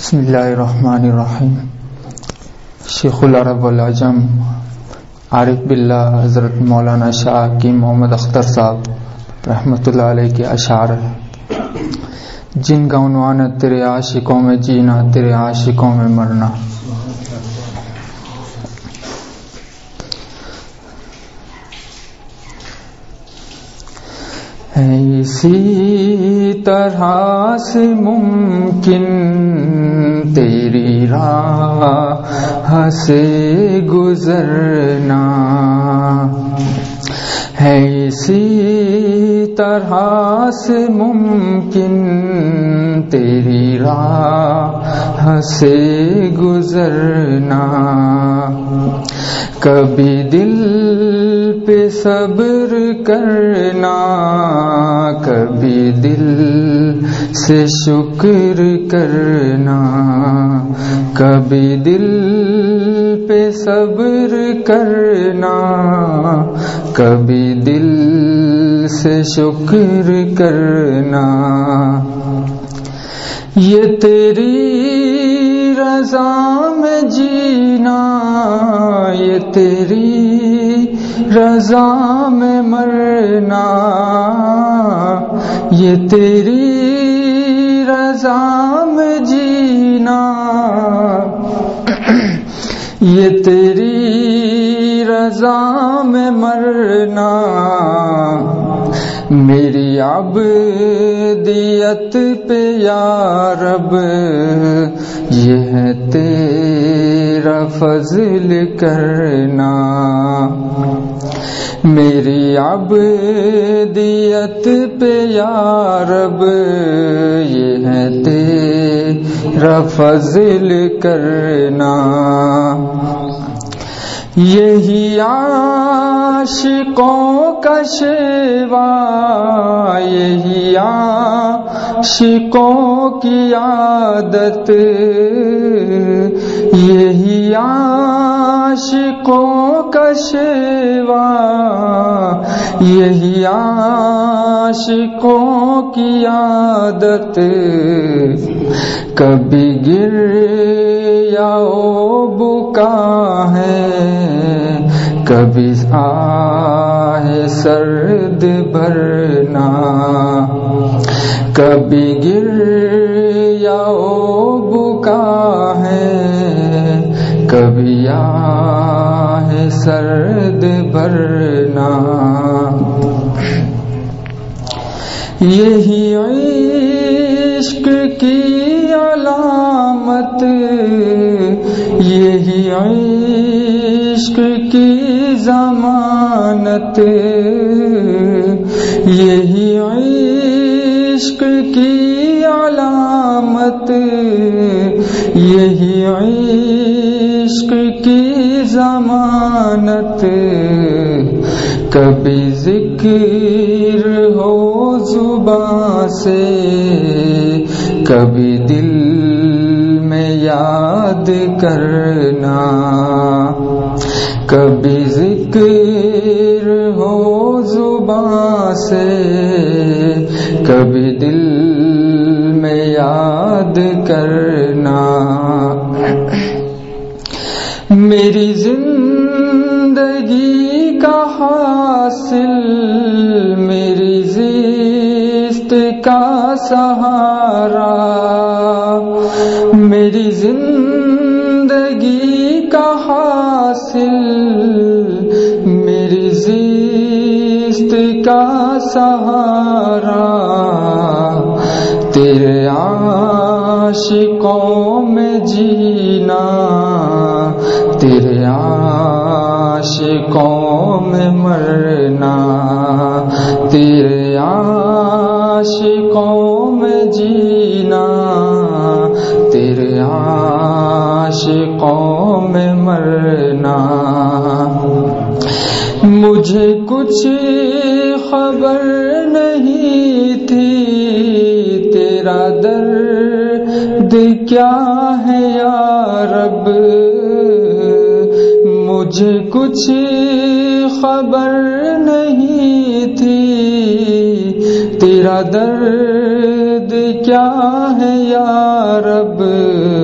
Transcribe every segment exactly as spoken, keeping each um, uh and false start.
بسم اللہ الرحمن الرحیم. شیخ العرب والعجم عارف باللہ حضرت مولانا شاہ کی محمد اختر صاحب رحمۃ اللہ علیہ کے اشعار ہیں جن کا عنوان ہے تیرے عاشقوں میں جینا تیرے عاشقوں میں مرنا. اسی طرح سے ممکن تیری راہ سے گزرنا ہے، اسی طرح سے ممکن تیری راہ سے گزرنا. کبھی دل پہ صبر کرنا، کبھی دل سے شکر کرنا، کبھی دل پہ صبر کرنا، کبھی دل سے شکر کرنا. یہ تیری رضا میں جینا، یہ تیری رضا میں مرنا، یہ تیری رضا میں جینا، یہ تیری رضا میں مرنا. میری عبدیت پہ یا رب یہ ہے تیرا فضل کرنا. میری عبدیت پہ یا رب یہ ہے تیرا فضل کرنا. یہی عاشقوں کا شیوا، یہی عاشقوں کی عادت، یہی عاشقوں کا شیوا، یہی عاشقوں کی عادت. کبھی گر یا بکا ہے، کبھی آہ سرد بھرنا، کبھی گر یا بکا ہے، کبھی آہ سرد بھرنا. یہی عشق کی علامت، یہی عشق کی ضمانت، یہی عشق کی علامت، یہی عشق کی ضمانت. کبھی ذکر ہو زبان سے، کبھی دل میں یاد کرنا، کبھی ذکر ہو زبان سے، کبھی دل میں یاد کرنا. میری زندگی کا حاصل، میری زیست کا سہارا، میری زندگی کا حاصل، میری زیست کا سہارا. تیرے عاشقوں میں جینا، تیرے عاشقوں میں مرنا، تیرے عاشقوں میں جینا، تیرے عاشقوں میں مرنا. مجھے کچھ خبر نہیں تھی تیرا درد کیا ہے یا رب، مجھے کچھ خبر نہیں تھی تیرا درد کیا ہے یا رب.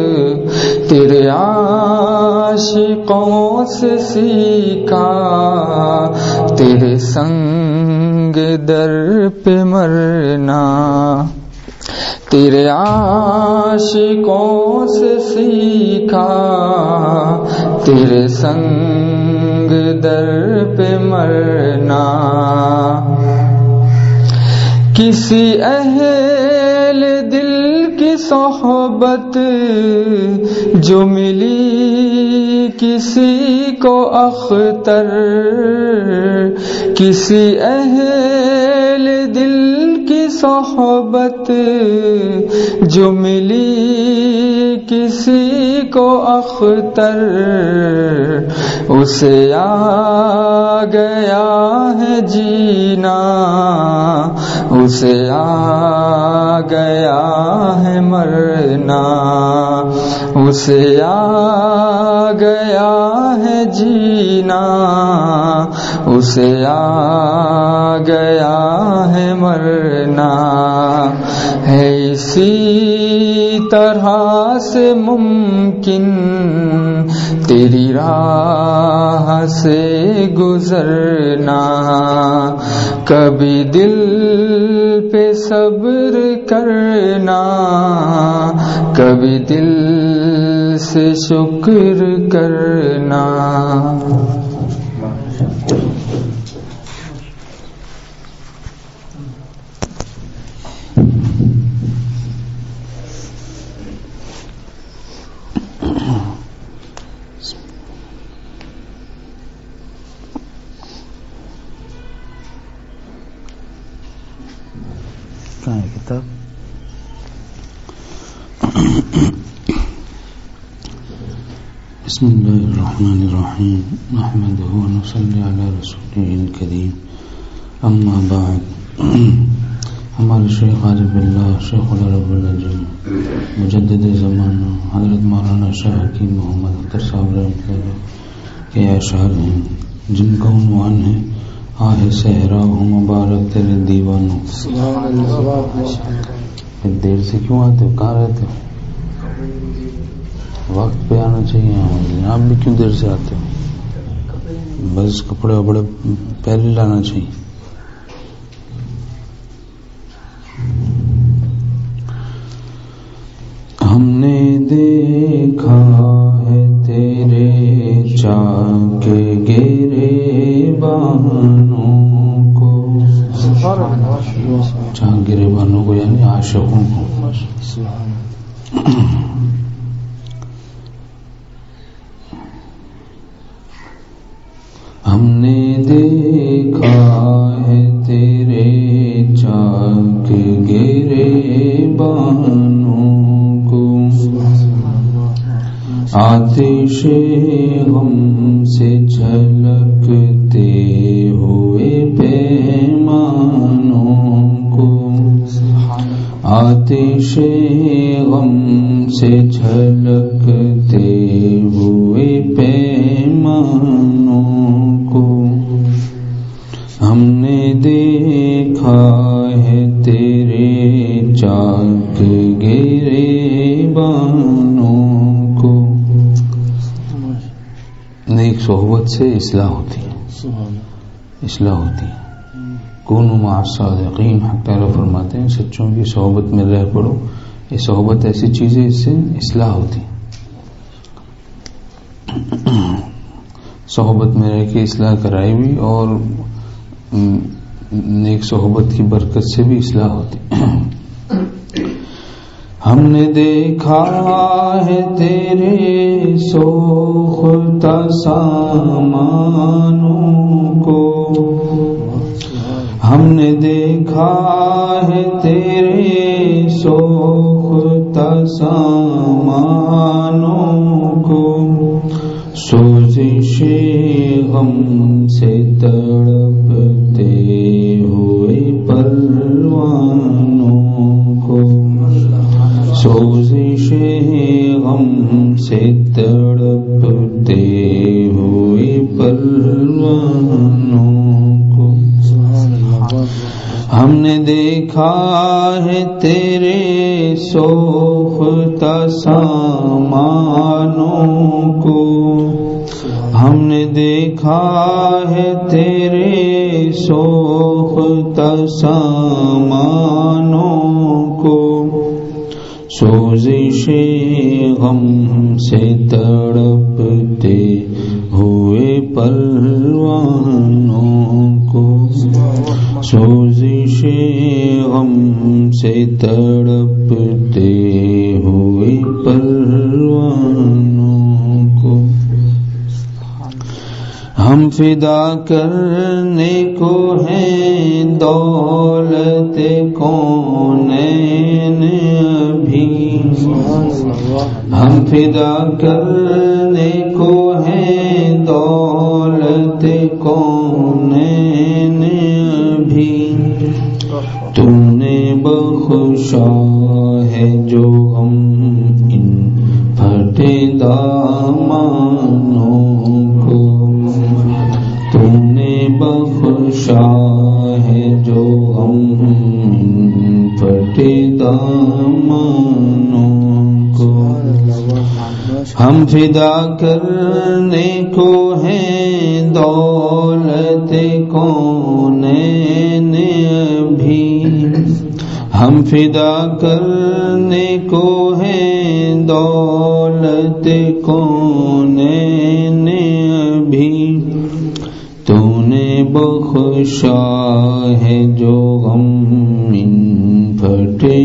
عاشقوں سے سیکھا تیرے سنگ در پہ مرنا، تیرے عاشقوں سے سیکھا تیرے سنگ در پہ مرنا، کسی اہل دل کی صحبت جو ملی کسی کو اختر، کسی اہل دل کی صحبت جو ملی کسی کو اختر، اسے آ گیا ہے جینا، اسے آ گیا ہے مرنا، اسے آ گیا ہے جینا، اسے آ گیا ہے مرنا، ہے اسی طرح سے ممکن تیری راہ سے گزرنا، کبھی دل پہ صبر کرنا، کبھی دل سے شکر کرنا۔ کہاں ہے کتاب؟ بسم اللہ الرحمن الرحیم، نحمده ونصلی علی رسولہ الکریم، اما بعد۔ ہمارے شیخ عارف باللہ شیخ العرب العجم مجدد زمانہ حضرت مولانا شاہ حکیم محمد اختر صاحب رحمۃ اللہ کے اشعار ہیں، جن کا عنوان ہے آہ صحرا ہوں مبارک تیرے دیوانوں۔ دیر سے کیوں آتے ہو؟ کہاں رہتے ہو؟ وقت پہ آنا چاہیے۔ آپ بھی کیوں دیر سے آتے ہو؟ بس کپڑے وپڑے پہلے لانا چاہیے۔ ہم نے دیکھا ہے تیرے چاک گرے بانوں کو، چاک گرے بانوں کو یعنی عاشقوں کو، ہم نے دیکھا ہے تیرے چاک گرے بانوں کو، آتش غم سے جھلکتے ہوئے پیمانوں کو، آتش غم سے جھلکتے ہوئے پیمانوں کو، ہم نے دیکھا ہے تیرے چاک گرے بانوں کو۔ نیک صحبت سے اصلاح ہوتی ہے، اصلاح ہوتی ہے۔ کونوا مع الصادقین، حق تعالیٰ فرماتے ہیں سچوں کی صحبت میں رہ پڑو۔ یہ صحبت ایسی چیز ہے، اس سے اصلاح ہوتی ہے۔ صحبت میں رہ کے اصلاح کرائی بھی، اور نیک صحبت کی برکت سے بھی اصلاح ہوتی ہے۔ ہم نے دیکھا ہے تیرے سوختہ سامانوں کو، ہم نے دیکھا ہے تیرے سوختہ سامانوں کو، سوزش غم سے تڑپتے ہوئے پروانوں کو، سوزش غم سے تڑپتے ہوئے پروانوں کو، ہم نے دیکھا ہے تیرے سوختہ سامانوں کو، ہم نے دیکھا ہے تیرے سوختہ سامانوں کو، سوزش غم سے تڑپتے ہوئے پروانوں کو، سوزش غم سے تڑپتے ہوئے پروانوں کو، ہم فدا کرنے کو ہیں دولت کونین ابھی، ہم فدا کرنے کو ہیں دولت کونین ابھی، تو نے بخشا ہے جو ہم ان پھٹے دامانوں کو، تم نے بخشا ہے جو ہم ان پھٹے دامانوں کو، ہم فدا کرنے کو ہیں دولت کونین ابھی، ہم فدا کرنے کو ہیں دولت کونین ابھی، تو نے بخشا ہے جو غم ان پھٹے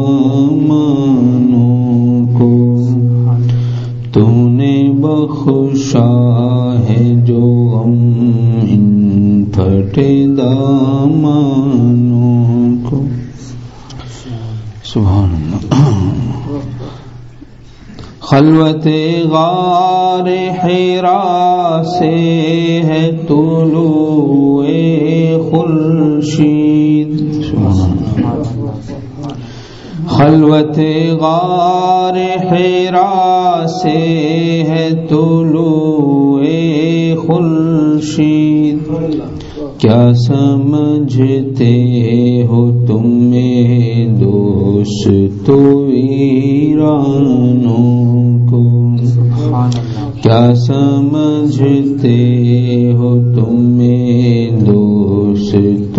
دامانوں کو، تو نے بخشا ہے جو غم ان پھٹے دامانوں کو۔ سبحان اللہ۔ خلوت غار حرا سے ہے طلوع خورشید، خلوت غار حرا سے ہے طلوع خورشید، کیا سمجھتے ہو تم میرے دوست ویرانوں کو، کیا سمجھتے ہو تم میرے دوست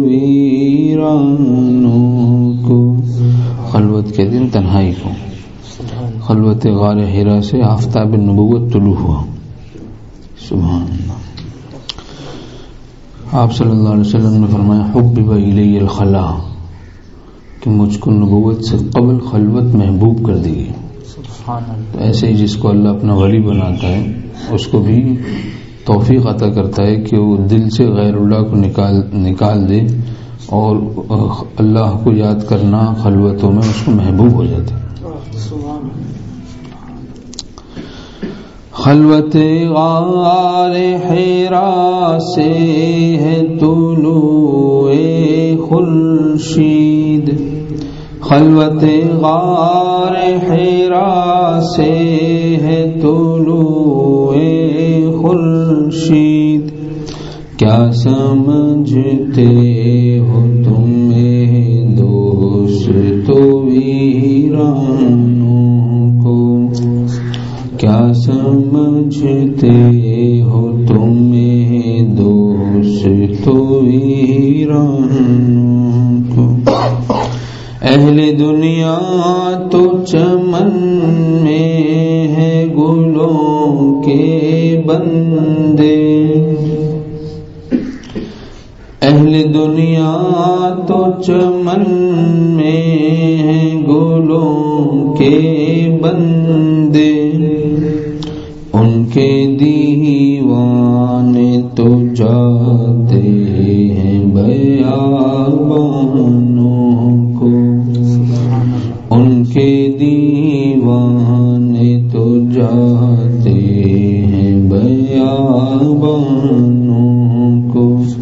ویرانوں کو۔ خلوت کے دن تنہائی کو، خلوت غار حرا سے آفتاب نبوت طلوع ہوا۔ سبحان اللہ۔ آپ صلی اللہ علیہ وسلم نے فرمایا حبب الی الخلا، کہ مجھ کو نبوت سے قبل خلوت محبوب کر دی گئی۔ تو ایسے ہی جس کو اللہ اپنا ولی بناتا ہے اس کو بھی توفیق عطا کرتا ہے کہ وہ دل سے غیر اللہ کو نکال نکال دے، اور اللہ کو یاد کرنا خلوتوں میں اس کو محبوب ہو جاتا ہے۔ خلوت غار حرا سے ہے طلوع خورشید، خلوت غار حرا سے ہے طلوع خورشید، کیا سمجھتے ہو تم میرے دوست ویرانوں کو، کیا سمجھتے ہو تم میرے دوست ویرانوں کو۔ اہل دنیا تو چمن میں ہے گلوں کے بندے، اہل دنیا تو چمن میں ہے گلوں کے بندے، ان کے دیوانے تو جاتے ہیں بیابانوں کو، ان کے دیوانے تو جاتے ہیں بیابانوں کو۔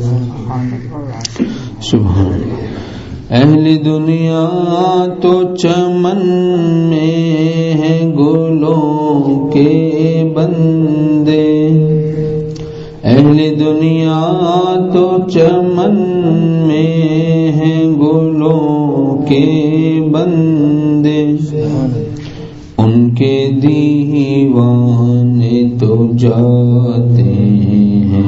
سبحان۔ اہل دنیا تو چمن میں ہے گلوں کے بندے، اہل دنیا تو چمن میں ہے گلوں کے بندے، ان کے دیوانے تو جاتے ہیں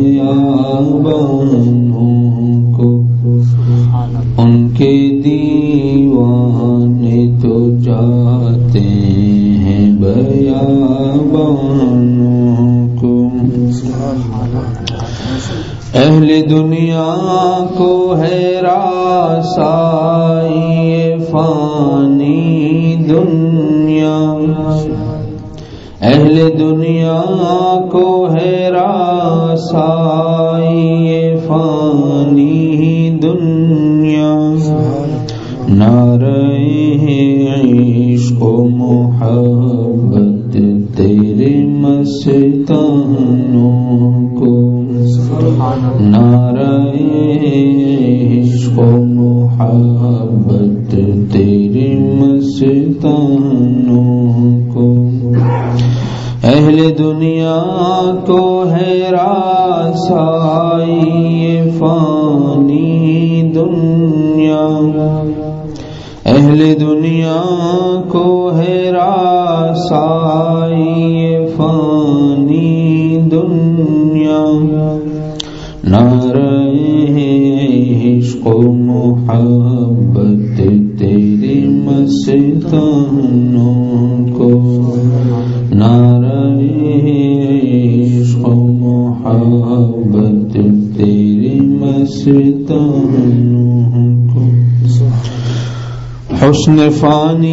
بیابانوں کو، ان کے دیوانے تو جاتے ہیں بیابانوں کو۔ اہل دنیا کو ہے راسائی فانی دنیا، اہل دنیا کو ہے راسائی فانی دنیا، نعرہ عشق و محبت تیرے مستانوں کو، نعرہ عشق و محبت تیرے مستانوں کو۔ اہل دنیا کو ہے راسائی فانی دنیا، اہل دنیا کو ہے راسائی فانی دنیا، نعرہ عشق و محبت تیرے مستانوں کو، نعرہ عشق و محبت تیرے مستانوں کو۔ حسن فانی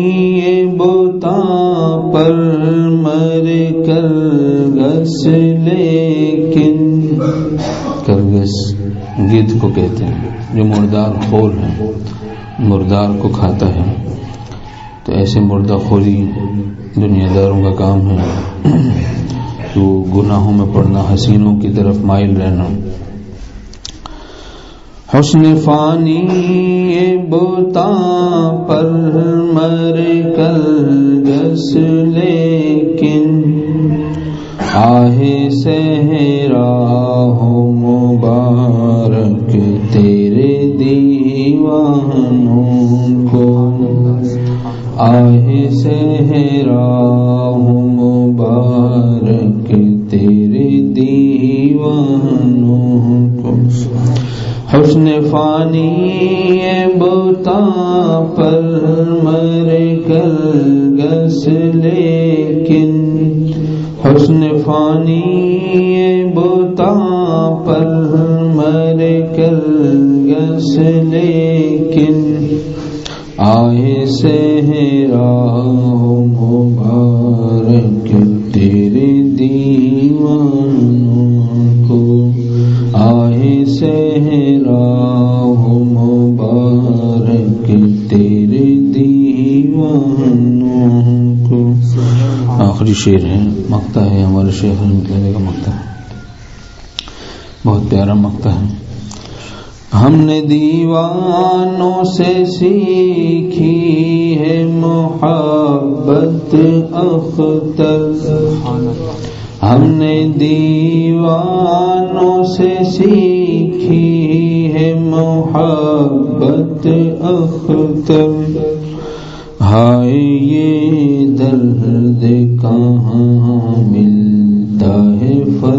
بتاں پر مر کر گس، لیکن کرگس گدھ کو کہتے ہیں جو مردار خور ہے، مردار کو کھاتا ہے، تو ایسے مردہ خوری دنیا داروں کا کام ہے کہ وہ گناہوں میں پڑنا، حسینوں کی طرف مائل رہنا۔ حسن فانی بتاں پر مر کر گس، لیکن آہ صحرا ہو مبارک تیرے دیوانوں کو، آہ صحرا ہو مبارک تیرے دیوانوں کو۔ حسن فانی بتاں پر مر کر گس، لیکن حسن فانی بتاں پر مر کر گس، لیکن آہ صحرا مبارک تیرے دیوانوں کو، آہ صحرا مبارک تیرے دیوانوں کو۔ آخری شعر ہے، مقطع ہے ہمارے شیخ رحمۃ اللہ کا مقطع ہے، بہت پیارا مقطع ہے۔ ہم نے دیوانوں سے سیکھی ہے محبت اختر، ہم نے دیوانوں سے سیکھی ہے محبت اختر، ہائے یہ درد کہاں ملتا ہے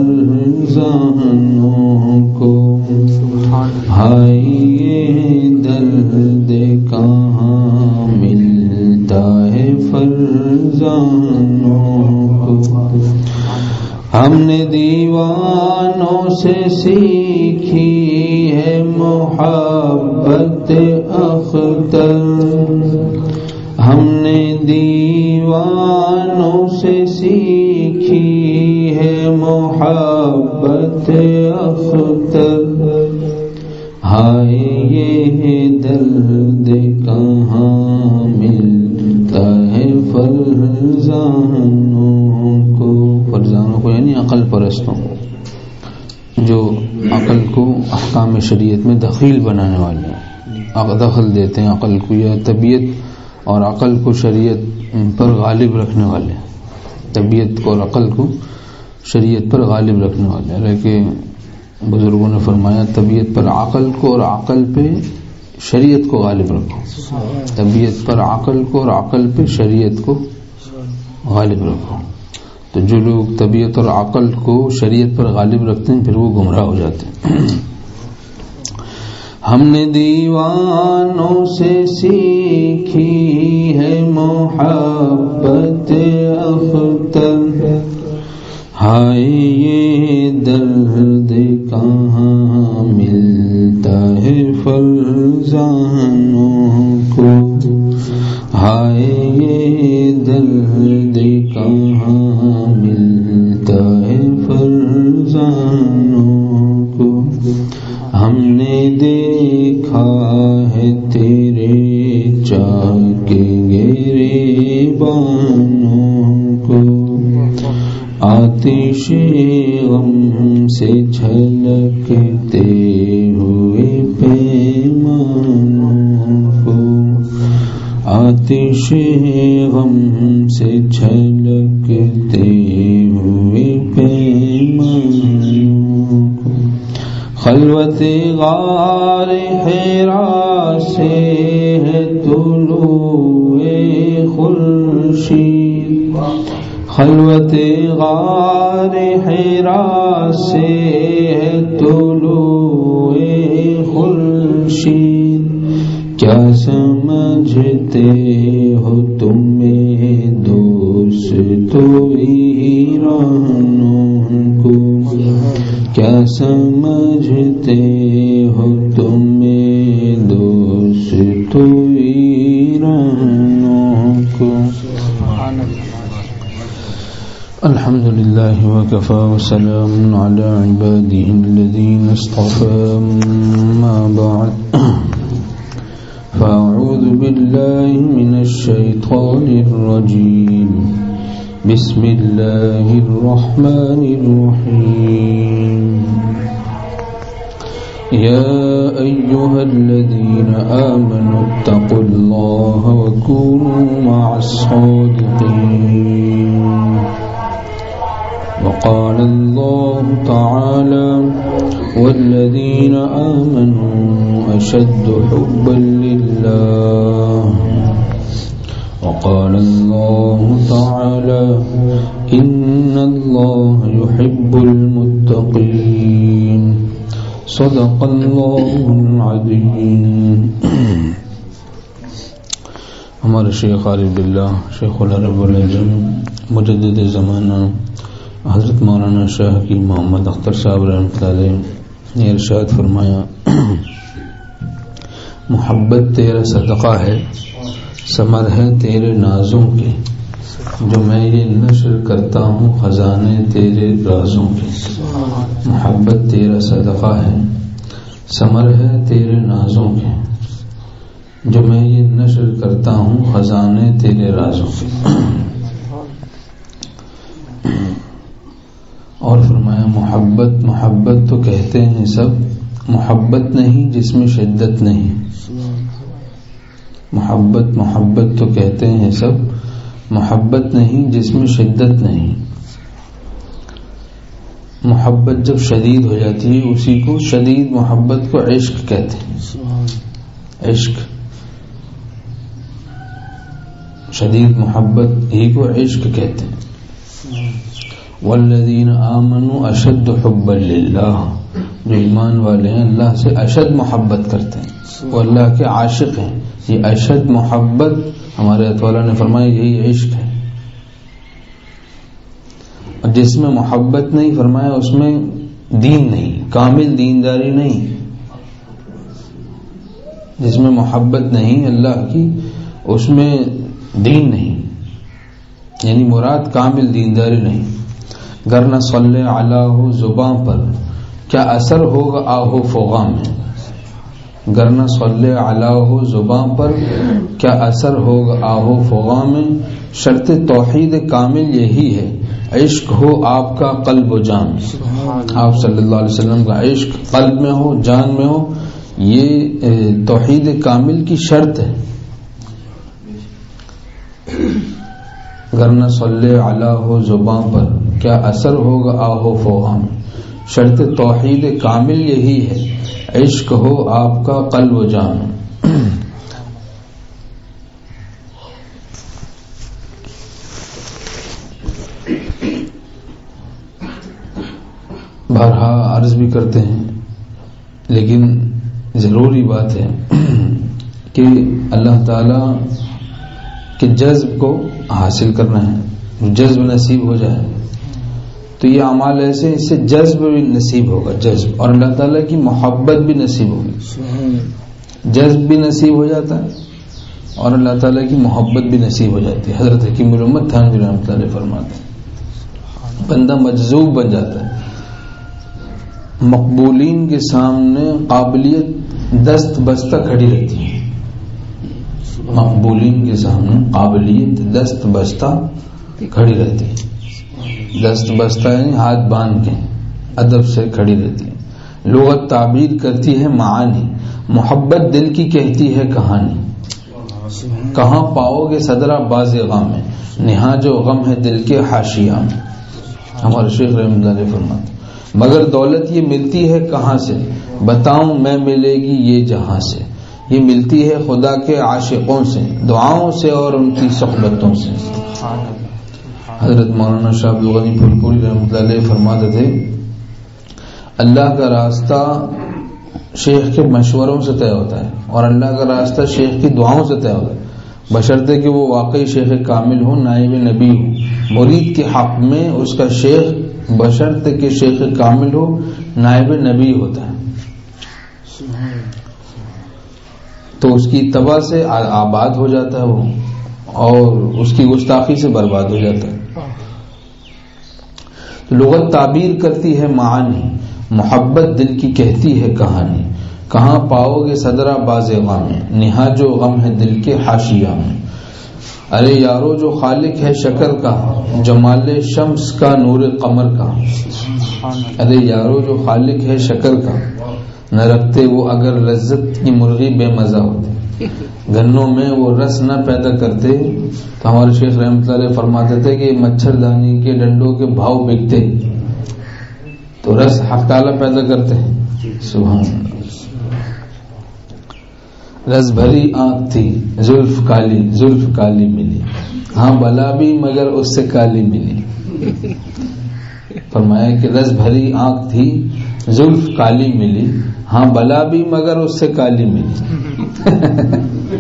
فرزانوں کو، ہائے یہ درد کہاں ملتا ہے فرزانوں کو۔ ہم نے دیوانوں سے سیکھی ہے محبت اختر، ہم نے دیوانوں سے سیکھی ہے محبت اختر، ہائے یہ درد کہاں ملتا ہے فرزانوں کو۔ فرزانوں کو یعنی عقل پرستوں، جو عقل کو احکام شریعت میں دخیل بنانے والے ہیں، دخل دیتے ہیں عقل کو، یا طبیعت اور عقل کو شریعت پر غالب رکھنے والے ہیں، طبیعت کو اور عقل کو شریعت پر غالب رکھنے والے ہیں۔ لیکن بزرگوں نے فرمایا طبیعت پر عقل کو اور عقل پہ شریعت کو غالب رکھو، طبیعت پر عقل کو اور عقل پہ شریعت کو غالب رکھو. تو جو لوگ طبیعت اور عقل کو شریعت پر غالب رکھتے ہیں پھر وہ گمراہ ہو جاتے ہیں. ہم نے دیوانوں سے سیکھی ہے محبت اختر، ہائے یہ درد کہاں ملتا ہے فرزانوں کو، ہائے یہ درد کہاں ملتا ہے فرزانوں کو. ہم نے دیکھا ہے تیرے چاک گریبانوں کو، آتش غم سے جھلکتے ہوئے پیمانوں کو، آتش غم سے جھلکتے ہوئے پیمانوں کو. خلوت غار حرا سے ہے طلوع خورشید، خلوت غار حرا سے ہے طلوع خورشید. کیا سمجھتے ہو تمہیں دوست ایرانوں کو، کیا سمجھتے ہو تمہیں دوست ایرانوں کو. الحمد للہ وکفى وسلام علی عباده الذین اصطفى. اما بعد فاعوذ باللہ من الشیطان الرجیم. بسم اللہ الرحمن الرحیم. یا ایہا الذین آمنوا اتقوا اللہ وکونوا مع الصادقین. وقال اللہ تعالی والذین آمنوا اشد حبا للہ. وقال الله تعالى إن الله يحب المتقين. صدق الله العظيم. ہمارے شیخ عارف باللہ شیخ العرب العجم مجدد زمانہ حضرت مولانا شاہ کی محمد اختر صاحب رحمۃ اللہ علیہ نے ارشاد فرمایا، محبت تیرا صدقہ ہے، ثمر ہے تیرے نازوں کے، جو میں یہ نشر کرتا ہوں خزانے تیرے رازوں کے. محبت تیرا صدقہ ہے، ثمر ہے تیرے نازوں کے، جو میں یہ نشر کرتا ہوں خزانے تیرے رازوں کے. اور فرمایا محبت محبت تو کہتے ہیں سب، محبت نہیں جس میں شدت نہیں. محبت محبت تو کہتے ہیں سب، محبت نہیں جس میں شدت نہیں. محبت جب شدید ہو جاتی ہے اسی کو شدید محبت کو عشق کہتے ہیں. عشق شدید محبت ہی کو عشق کہتے ہیں. والذین آمنوا اشد حبا للہ، جو ایمان والے ہیں اللہ سے اشد محبت کرتے ہیں، وہ اللہ کے عاشق ہیں. یہ اشد محبت ہمارے اطوالا نے فرمایا یہی عشق ہے. اور جس میں محبت نہیں فرمایا اس میں دین نہیں، کامل دینداری نہیں. جس میں محبت نہیں اللہ کی اس میں دین نہیں، یعنی مراد کامل دینداری نہیں. گر نہ صلی علی ہو زباں پر کیا اثر ہوگا آہو فغاں میں. گر نہ صلی علی ہو زباں پر کیا اثر ہوگا آہو فغاں میں. شرط توحید کامل یہی ہے، عشق ہو آپ کا قلب و جان. آپ صلی اللہ علیہ وسلم کا عشق قلب میں ہو جان میں ہو، یہ توحید کامل کی شرط ہے. گر نہ صلی علی ہو زباں پر کیا اثر ہوگا آہو فغاں میں. شرط توحید کامل یہی ہے، عشق ہو آپ کا قلب و جان. بارہا عرض بھی کرتے ہیں، لیکن ضروری بات ہے کہ اللہ تعالی کے جذب کو حاصل کرنا ہے، جذب نصیب ہو جائے تو یہ اعمال ایسے اس سے جذب بھی نصیب ہوگا، جذب، اور اللہ تعالیٰ کی محبت بھی نصیب ہوگی. جذب بھی نصیب ہو جاتا ہے اور اللہ تعالیٰ کی محبت بھی نصیب ہو جاتی ہے. حضرت حکیم الامت تھانوی رحمۃ اللہ علیہ فرماتے ہیں بندہ مجذوب بن جاتا ہے. مقبولین کے سامنے قابلیت دست بستہ کھڑی رہتی ہے، مقبولین کے سامنے قابلیت دست بستہ کھڑی رہتی ہے. دست بستہ یعنی ہاتھ باندھ کے ادب سے کھڑی رہتی ہے. لغت تعبیر کرتی ہے معانی، محبت دل کی کہتی ہے کہانی. کہاں پاؤ گے صدرہ باز غم میں، نہا جو غم ہے دل کے حاشیہ میں. ہمارے شیخ رحمۃ اللہ علیہ فرماتے مگر دولت یہ ملتی ہے کہاں سے، بتاؤں میں ملے گی یہ جہاں سے. یہ ملتی ہے خدا کے عاشقوں سے، دعاؤں سے اور ان کی صحبتوں سے. حضرت مولانا شاہ عبد الغنی پھول پوری رحمۃ اللہ علیہ فرماتے تھے اللہ کا راستہ شیخ کے مشوروں سے طے ہوتا ہے اور اللہ کا راستہ شیخ کی دعاؤں سے طے ہوتا ہے، بشرطے کہ وہ واقعی شیخ کامل ہو، نائب نبی ہو. مرید کے حق میں اس کا شیخ بشرطے کہ شیخ کامل ہو، نائب نبی ہوتا ہے، تو اس کی اتباع سے آباد ہو جاتا ہے وہ، اور اس کی گستاخی سے برباد ہو جاتا ہے. لغت تعبیر کرتی ہے معانی، محبت دل کی کہتی ہے کہانی. کہاں پاؤ گے صدرہ باز غم میں، نہا جو غم ہے دل کے حاشیہ میں. ارے یارو جو خالق ہے شکر کا، جمال شمس کا نور قمر کا. ارے یارو جو خالق ہے شکر کا، نہ رکھتے وہ اگر لذت کی مرغی بے مزہ ہوتی، گنوں میں وہ رس نہ پیدا کرتے. تو ہمارے شیخ رحمۃ اللہ علیہ فرماتے تھے کہ مچھر دانی کے ڈنڈوں کے بھاؤ بکتے تو رس حق تعالیٰ پیدا کرتے ہیں. سبحان اللہ. رس بھری آنکھ تھی زلف کالی، زلف کالی ملی، ہاں بلا بھی مگر اس سے کالی ملی. فرمایا کہ رس بھری آنکھ تھی زلف کالی ملی، ہاں بلا بھی مگر اس سے کالی ملی.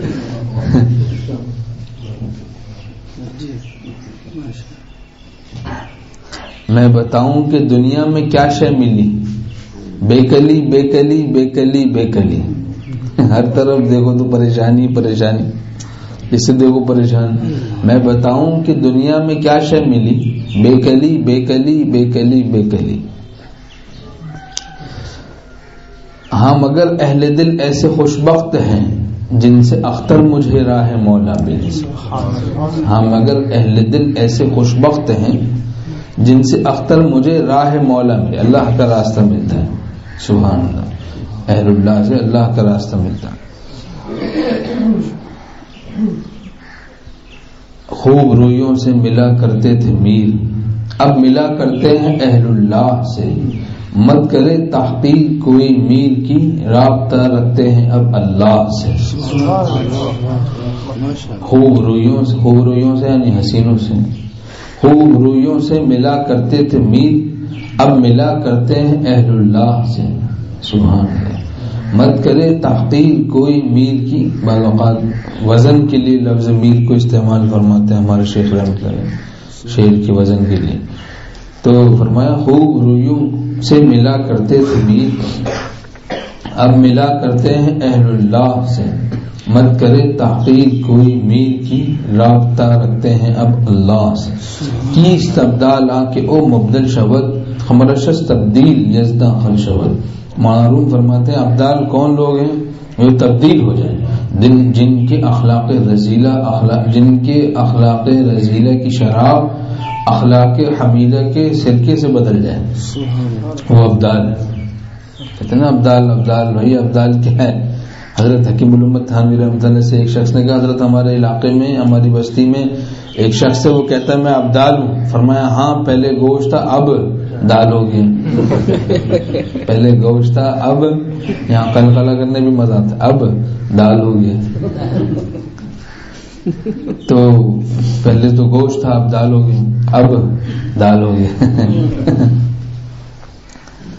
میں بتاؤں کہ دنیا میں کیا شے ملی، بے کلی بے کلی بے کلی بے کلی. ہر طرف دیکھو تو پریشانی پریشانی، اس سے دیکھو پریشان. میں بتاؤں کہ دنیا میں کیا شے ملی، بے کلی بے کلی بے کلی بے کلی. ہاں مگر اہل دل ایسے خوشبخت ہیں جن سے اختر مجھے راہ مولا ملی. ہاں مگر اہل دل ایسے خوشبخت ہیں جن سے اختر مجھے راہ مولا ملی. اللہ کا راستہ ملتا ہے. سبحان اللہ. اہل اللہ سے اللہ کا راستہ ملتا ہے. خوب رویوں سے ملا کرتے تھے میر، اب ملا کرتے ہیں اہل اللہ سے. مت کرے تحقیق کوئی میر کی، رابطہ رکھتے ہیں اب اللہ سے. خوب رویوں سے، خوب رویوں سے یعنی حسینوں سے، خوب رویوں سے ملا کرتے تھے میر، اب ملا کرتے ہیں اہل اللہ سے. سبحان اللہ. مت کرے تحقیر کوئی میر کی، بعض اوقات وزن کے لیے لفظ میر کو استعمال فرماتے ہیں ہمارے شیخ رحمۃ اللہ علیہ، شعر کے وزن کے لیے. تو فرمایا خوب رویوں سے ملا کرتے تھے میر، اب ملا کرتے ہیں اہل اللہ سے. مت کرے تحقیر کوئی میر کی، رابطہ رکھتے ہیں اب اللہ سے. کیس تبدال آ کے او مبدل شود، خمرشس تبدیل یزداں خل شود. معروف فرماتے ہیں ابدال کون لوگ ہیں جو تبدیل ہو جائیں، جن جن کے اخلاق رذیلہ اخلاق جن کے اخلاق رذیلہ کی شراب اخلاق حمیدہ کے سرکے سے بدل جائے، وہ ابدال ہے. کہتے ہیں نا ابدال ابدال بھائی ابدال کیا ہے؟ حضرت حکیم الامت تھانوی رحمۃ اللہ سے ایک شخص نے کہا حضرت ہمارے علاقے میں ہماری بستی میں ایک شخص سے وہ کہتا ہے میں ابدال ہوں. فرمایا ہاں پہلے گوشت تھا اب دال ہو گیا. پہلے گوشت تھا اب یہاں قلقلہ کرنے بھی مزہ آتا، اب دال ہو گیا. تو پہلے تو گوشت تھا اب دال ہو گیا، اب دال ہو گیا.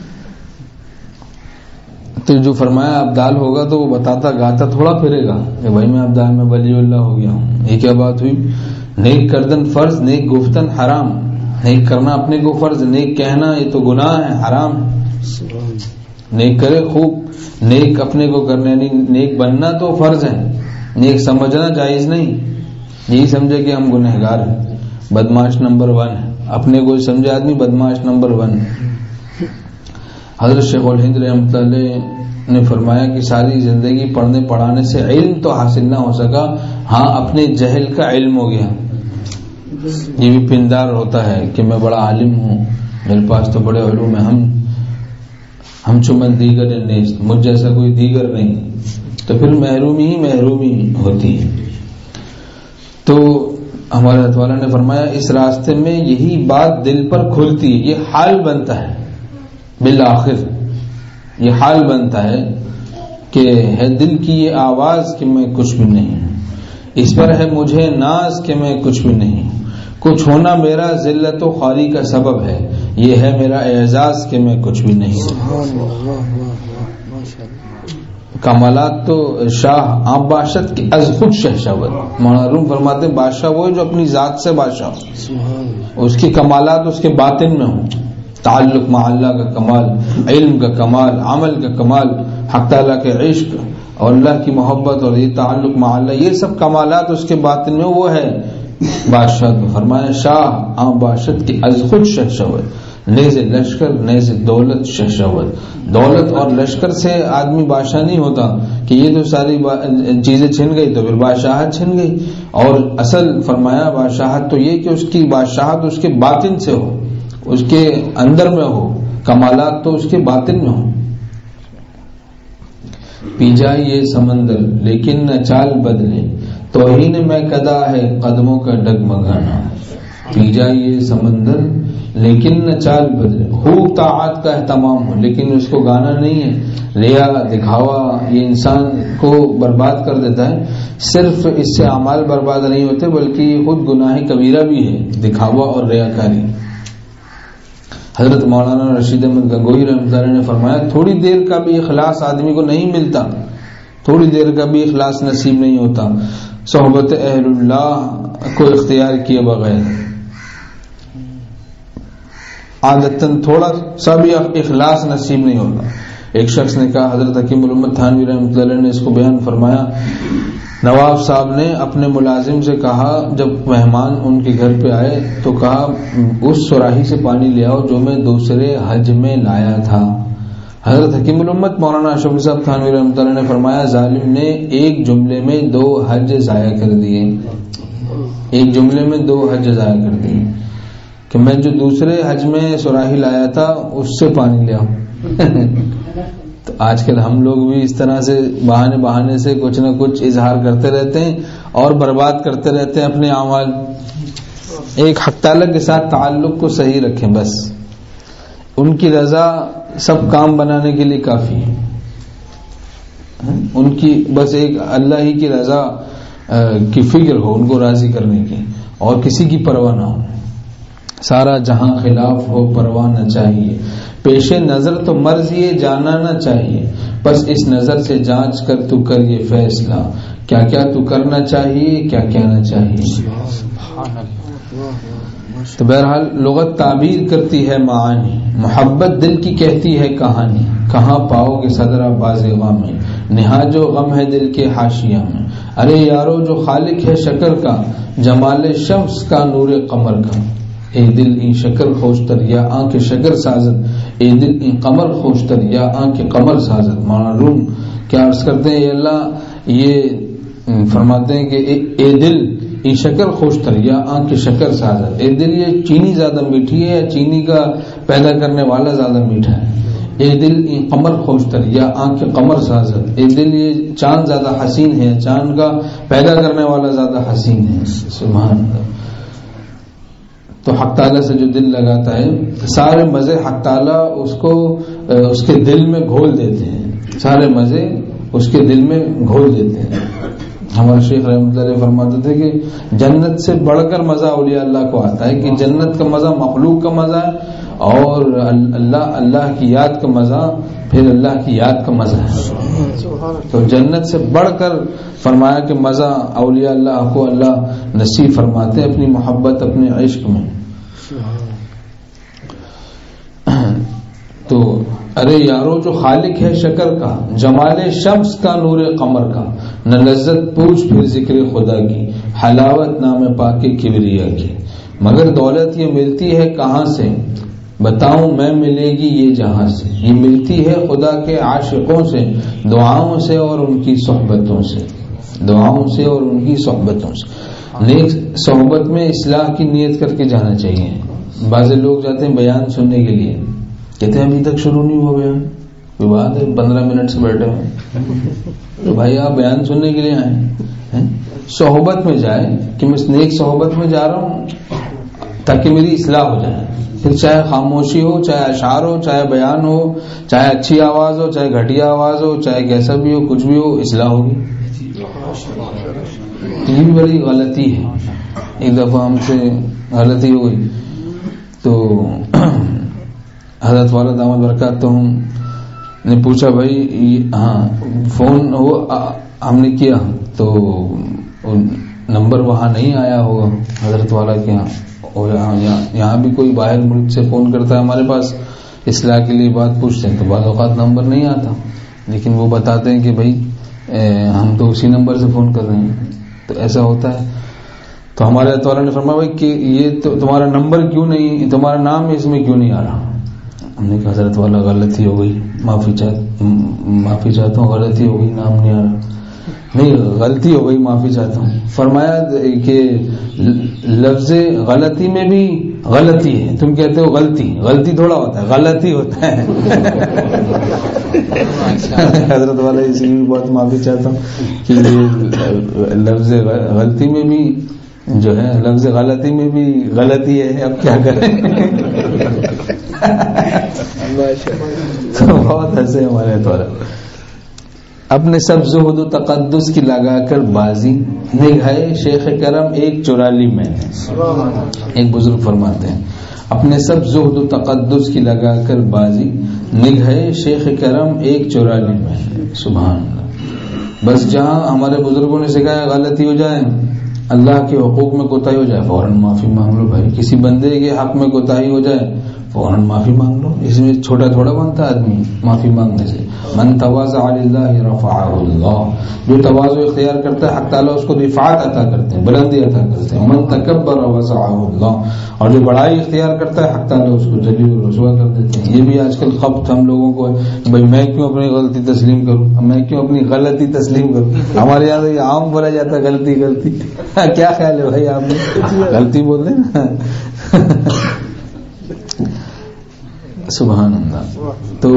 تو جو فرمایا ابدال ہوگا تو وہ بتاتا گاتا تھوڑا پھرے گا کہ بھائی میں ابدال میں ولی اللہ ہو گیا ہوں. یہ کیا بات ہوئی؟ نیک کردن فرض، نیک گفتن حرام. نیک کرنا اپنے کو فرض، نیک کہنا یہ تو گناہ ہے، حرام ہے. نیک کرے خوب، نیک اپنے کو کرنا، یعنی نیک بننا تو فرض ہے، نیک سمجھنا جائز نہیں. یہی سمجھے کہ ہم گنہگار ہیں، بدماش نمبر ون ہے، اپنے کو سمجھے آدمی بدماش نمبر ون. حضرت شیخ الہند رحمۃ اللہ علیہ نے فرمایا کہ ساری زندگی پڑھنے پڑھانے سے علم تو حاصل نہ ہو سکا، ہاں اپنے جہل کا علم ہو گیا. یہ بھی پندار ہوتا ہے کہ میں بڑا عالم ہوں، میرے پاس تو بڑے علوم ہیں، ہم ہم چمن دیگر نیست، مجھ جیسا کوئی دیگر نہیں، تو پھر محرومی ہی محرومی ہوتی ہے. تو ہمارے حضرت والا نے فرمایا اس راستے میں یہی بات دل پر کھلتی ہے، یہ حال بنتا ہے بالآخر، یہ حال بنتا ہے کہ ہے دل کی یہ آواز کہ میں کچھ بھی نہیں ہوں، اس پر ہے مجھے ناز کہ میں کچھ بھی نہیں ہوں، کچھ ہونا میرا ذلت و خواری کا سبب ہے، یہ ہے میرا اعزاز کہ میں کچھ بھی نہیں ہوں. کمالات تو شاہ آپ باشد کی از خود شہشاوت، مولانا روم فرماتے بادشاہ وہ جو اپنی ذات سے بادشاہ ہو، اس کی کمالات اس کے باطن میں ہوں. تعلق مع اللہ کا کمال، علم کا کمال، عمل کا کمال، حق تعالیٰ کے عشق اور اللہ کی محبت اور یہ تعلق مع اللہ، یہ سب کمالات اس کے باطن میں، وہ ہے بادشاہ. فرمایا شاہ آن باشد کی از خود شہشاوت، نیز لشکر نیز دولت شہشاوت. دولت اور لشکر سے آدمی بادشاہ نہیں ہوتا کہ یہ تو ساری چیزیں چھن گئی تو پھر بادشاہت چھن گئی. اور اصل فرمایا بادشاہت تو یہ کہ اس کی بادشاہت اس کے باطن سے ہو، اس کے اندر میں ہو، کمالات تو اس کے باطن میں ہو. پی جائے یہ سمندر لیکن نہ چال بدلے، توہین میں کدا ہے قدموں کا ڈگمگانا. پی جائے یہ سمندر لیکن نہ چال بدلے، خوب طاعات کا اہتمام ہو لیکن اس کو گانا نہیں ہے، ریا دکھاوا یہ انسان کو برباد کر دیتا ہے. صرف اس سے اعمال برباد نہیں ہوتے بلکہ یہ خود گناہ کبیرہ بھی ہے، دکھاوا اور ریاکاری. حضرت مولانا رشید احمد گنگوہی رحمۃ اللہ نے فرمایا تھوڑی دیر کا بھی اخلاص آدمی کو نہیں ملتا، تھوڑی دیر کا بھی اخلاص نصیب نہیں ہوتا صحبت اہل اللہ کو اختیار کیے بغیر. عادتاً تھوڑا سا بھی اخلاص نصیب نہیں ہوتا. ایک شخص نے کہا، حضرت حکیم الامت تھانوی رحمۃ اللہ نے اس کو بیان فرمایا، نواب صاحب نے اپنے ملازم سے کہا جب مہمان ان کے گھر پہ آئے تو کہا اس سراہی سے پانی لے آؤ جو میں دوسرے حج میں لایا تھا. حضرت حکیم الامت مولانا اشرف صاحب تھانوی رحمۃ اللہ نے فرمایا ظالم نے ایک جملے میں دو حج ضائع کر دیے، ایک جملے میں دو حج ضائع کر دیے کہ میں جو دوسرے حج میں سراہی لایا تھا اس سے پانی لے آؤ. تو آج کل ہم لوگ بھی اس طرح سے بہانے بہانے سے کچھ نہ کچھ اظہار کرتے رہتے ہیں اور برباد کرتے رہتے ہیں اپنے اعمال. ایک حق تعالیٰ کے ساتھ تعلق کو صحیح رکھیں، بس ان کی رضا سب کام بنانے کے لیے کافی ہے. ان کی بس ایک اللہ ہی کی رضا کی فکر ہو، ان کو راضی کرنے کی، اور کسی کی پرواہ نہ ہو. سارا جہاں خلاف ہو پرواہ نہ چاہیے، پیش نظر تو مرض یہ جانا نہ چاہیے، بس اس نظر سے جانچ کر تو کر یہ فیصلہ، کیا کیا تو کرنا چاہیے کیا کیا نہ چاہیے. تو بہرحال لغت تعبیر کرتی ہے معانی، محبت دل کی کہتی ہے کہانی، کہاں پاؤ گے صدرہ باز غم میں، نہاج و غم ہے دل کے حاشیہ میں. ارے یارو جو خالق ہے شکر کا، جمال شمس کا نور قمر کا. اے دل این شکر خوشتر یا آنکھ شکر سازت، اے دل این قمر خوشتر یا آنکھ قمر سازت. مولانا روم کیا عرض کرتے ہیں، اے اللہ یہ فرماتے ہیں کہ اے دل این شکر خوشتر یا آنکھ شکر سازت. اے دل یہ چینی زیادہ میٹھی ہے یا چینی کا پیدا کرنے والا زیادہ میٹھا ہے. اے دل این قمر خوشتر یا آنکھ قمر سازت. اے دل یہ چاند زیادہ حسین ہے، چاند کا پیدا کرنے والا زیادہ حسین ہے. سبحان اللہ. تو حق تعالیٰ سے جو دل لگاتا ہے سارے مزے حق تعالیٰ اس کو اس کے دل میں گھول دیتے ہیں، سارے مزے اس کے دل میں گھول دیتے ہیں. ہمارے شیخ رحمۃ اللہ علیہ فرماتے تھے کہ جنت سے بڑھ کر مزہ اولیاء اللہ کو آتا ہے، کہ جنت کا مزہ مخلوق کا مزہ ہے اور اللہ اللہ کی یاد کا مزہ پھر اللہ کی یاد کا مزہ ہے. تو جنت سے بڑھ کر فرمایا کہ مزہ اولیاء اللہ کو اللہ نصیب فرماتے ہیں اپنی محبت اپنے عشق میں. تو ارے یارو جو خالق ہے شکر کا، جمال شمس کا نور قمر کا، نہ لذت پوچھ پھر ذکر خدا کی، حلاوت نام پاک کبریا کی. مگر دولت یہ ملتی ہے کہاں سے، بتاؤں میں ملے گی یہ جہاں سے. یہ ملتی ہے خدا کے عاشقوں سے، دعاؤں سے اور ان کی صحبتوں سے، دعاؤں سے اور ان کی صحبتوں سے. نیک صحبت میں اصلاح کی نیت کر کے جانا چاہیے. بعض لوگ جاتے ہیں بیان سننے کے لیے، کہتے ہیں ابھی تک شروع نہیں ہوا بیان، کوئی بات ہے پندرہ منٹ سے بیٹھے ہوئے. تو بھائی آپ بیان سننے کے لیے آئے، صحبت میں جائیں کہ میں نیک صحبت میں جا رہا ہوں تاکہ میری اصلاح ہو جائے. پھر چاہے خاموشی ہو، چاہے اشعار ہو، چاہے بیان ہو، چاہے اچھی آواز ہو، چاہے گھٹیا آواز ہو، چاہے کیسا بھی ہو، کچھ بھی ہو، اصلاح ہوگی. یہ بھی بڑی غلطی ہے. ایک دفعہ ہم سے غلطی ہو گئی تو حضرت والا دامت برکاتہم نے پوچھا بھائی ہاں فون ہو ہم نے کیا تو نمبر وہاں نہیں آیا ہوگا حضرت والا کے یہاں، اور یہاں بھی کوئی باہر ملک سے فون کرتا ہے ہمارے پاس اصلاح کے لیے بات پوچھتے ہیں تو بعض اوقات نمبر نہیں آتا، لیکن وہ بتاتے ہیں کہ بھائی ہم تو اسی نمبر سے فون کر رہے ہیں. تو ایسا ہوتا ہے. تو ہمارے حضرت والا نے فرمایا بھائی کہ یہ تو تمہارا نمبر کیوں نہیں، تمہارا نام اس میں کیوں نہیں آ رہا. ہم نے کہا حضرت والا غلطی ہو گئی، معافی چاہ معافی چاہتا ہوں، غلطی ہو گئی، نام نہیں آ رہا. نہیں غلطی ہو گئی، معافی چاہتا ہوں. فرمایا کہ لفظ غلطی میں بھی غلطی ہے. تم کہتے ہو غلطی، غلطی تھوڑا ہوتا ہے، غلطی ہوتا ہے. حضرت والا اسی میں بہت معافی چاہتا ہوں کہ لفظ غلطی میں بھی جو ہے، لفظ غلطی میں بھی غلطی ہے. اب کیا کریں. تو بہت ہنسے ہمارے دوارا. اپنے سب زہد و تقدس کی لگا کر بازی، نگہے شیخ کرم ایک چرا لی میں نے. ایک بزرگ فرماتے ہیں اپنے سب زہد و تقدس کی لگا کر بازی، نگہے شیخ کرم ایک چرا لی میں نے. سبحان اللہ. بس جہاں ہمارے بزرگوں نے سکھایا غلطی ہو جائے، اللہ کے حقوق میں کوتاہی ہو جائے، فوراً معافی مانگ لو. بھائی کسی بندے کے حق میں کوتاہی ہو جائے فوراً معافی مانگ لو. اس میں چھوٹا تھوڑا بنتا آدمی معافی مانگنے سے. من تواضع للہ رفعہ اللہ، جو تواضع اختیار کرتا ہے حق تعالیٰ اس کو رفعت عطا کرتے ہیں، بلندی عطا کرتے ہیں. من تکبر وضعہ اللہ، اور جو بڑائی اختیار کرتا ہے حق تعالیٰ اس کو ذلیل و رسوا کر دیتے ہیں. یہ بھی آج کل خبط ہم لوگوں کو ہے، بھائی میں کیوں اپنی غلطی تسلیم کروں، میں کیوں اپنی غلطی تسلیم کروں. ہمارے یہاں یہ عام بولا جاتا ہے غلطی غلطی. کیا خیال ہے بھائی آپ نے، غلطی بول رہے نا. سبحان اللہ. تو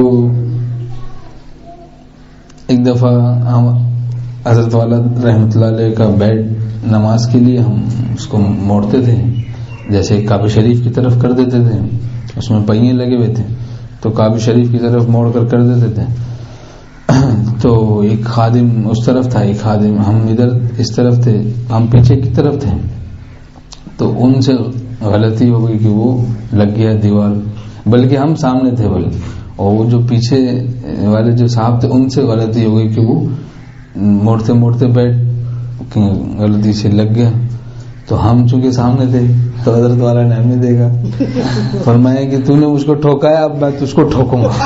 ایک دفعہ ہم حضرت والا رحمۃ اللہ علیہ کا بیڈ نماز کے لیے ہم اس کو موڑتے تھے، جیسے کعبہ شریف کی طرف کر دیتے تھے، اس میں پہیے لگے ہوئے تھے تو کعبہ شریف کی طرف موڑ کر کر دیتے تھے. تو ایک خادم اس طرف تھا، ایک خادم، ہم ادھر اس طرف تھے، ہم پیچھے کی طرف تھے. تو ان سے غلطی ہو گئی کہ وہ لگ گیا دیوار، بلکہ ہم سامنے تھے بلکہ، اور وہ جو پیچھے والے جو صاحب تھے ان سے غلطی ہو گئی کہ وہ موڑتے موڑتے بیٹھ غلطی سے لگ گیا. تو ہم چونکہ سامنے تھے تو حضرت والا نے ہمیں دیکھا، فرمایا کہ تو نے مجھ کو ٹھوکا ہے، اب میں تجھ کو ٹھوکوں گا.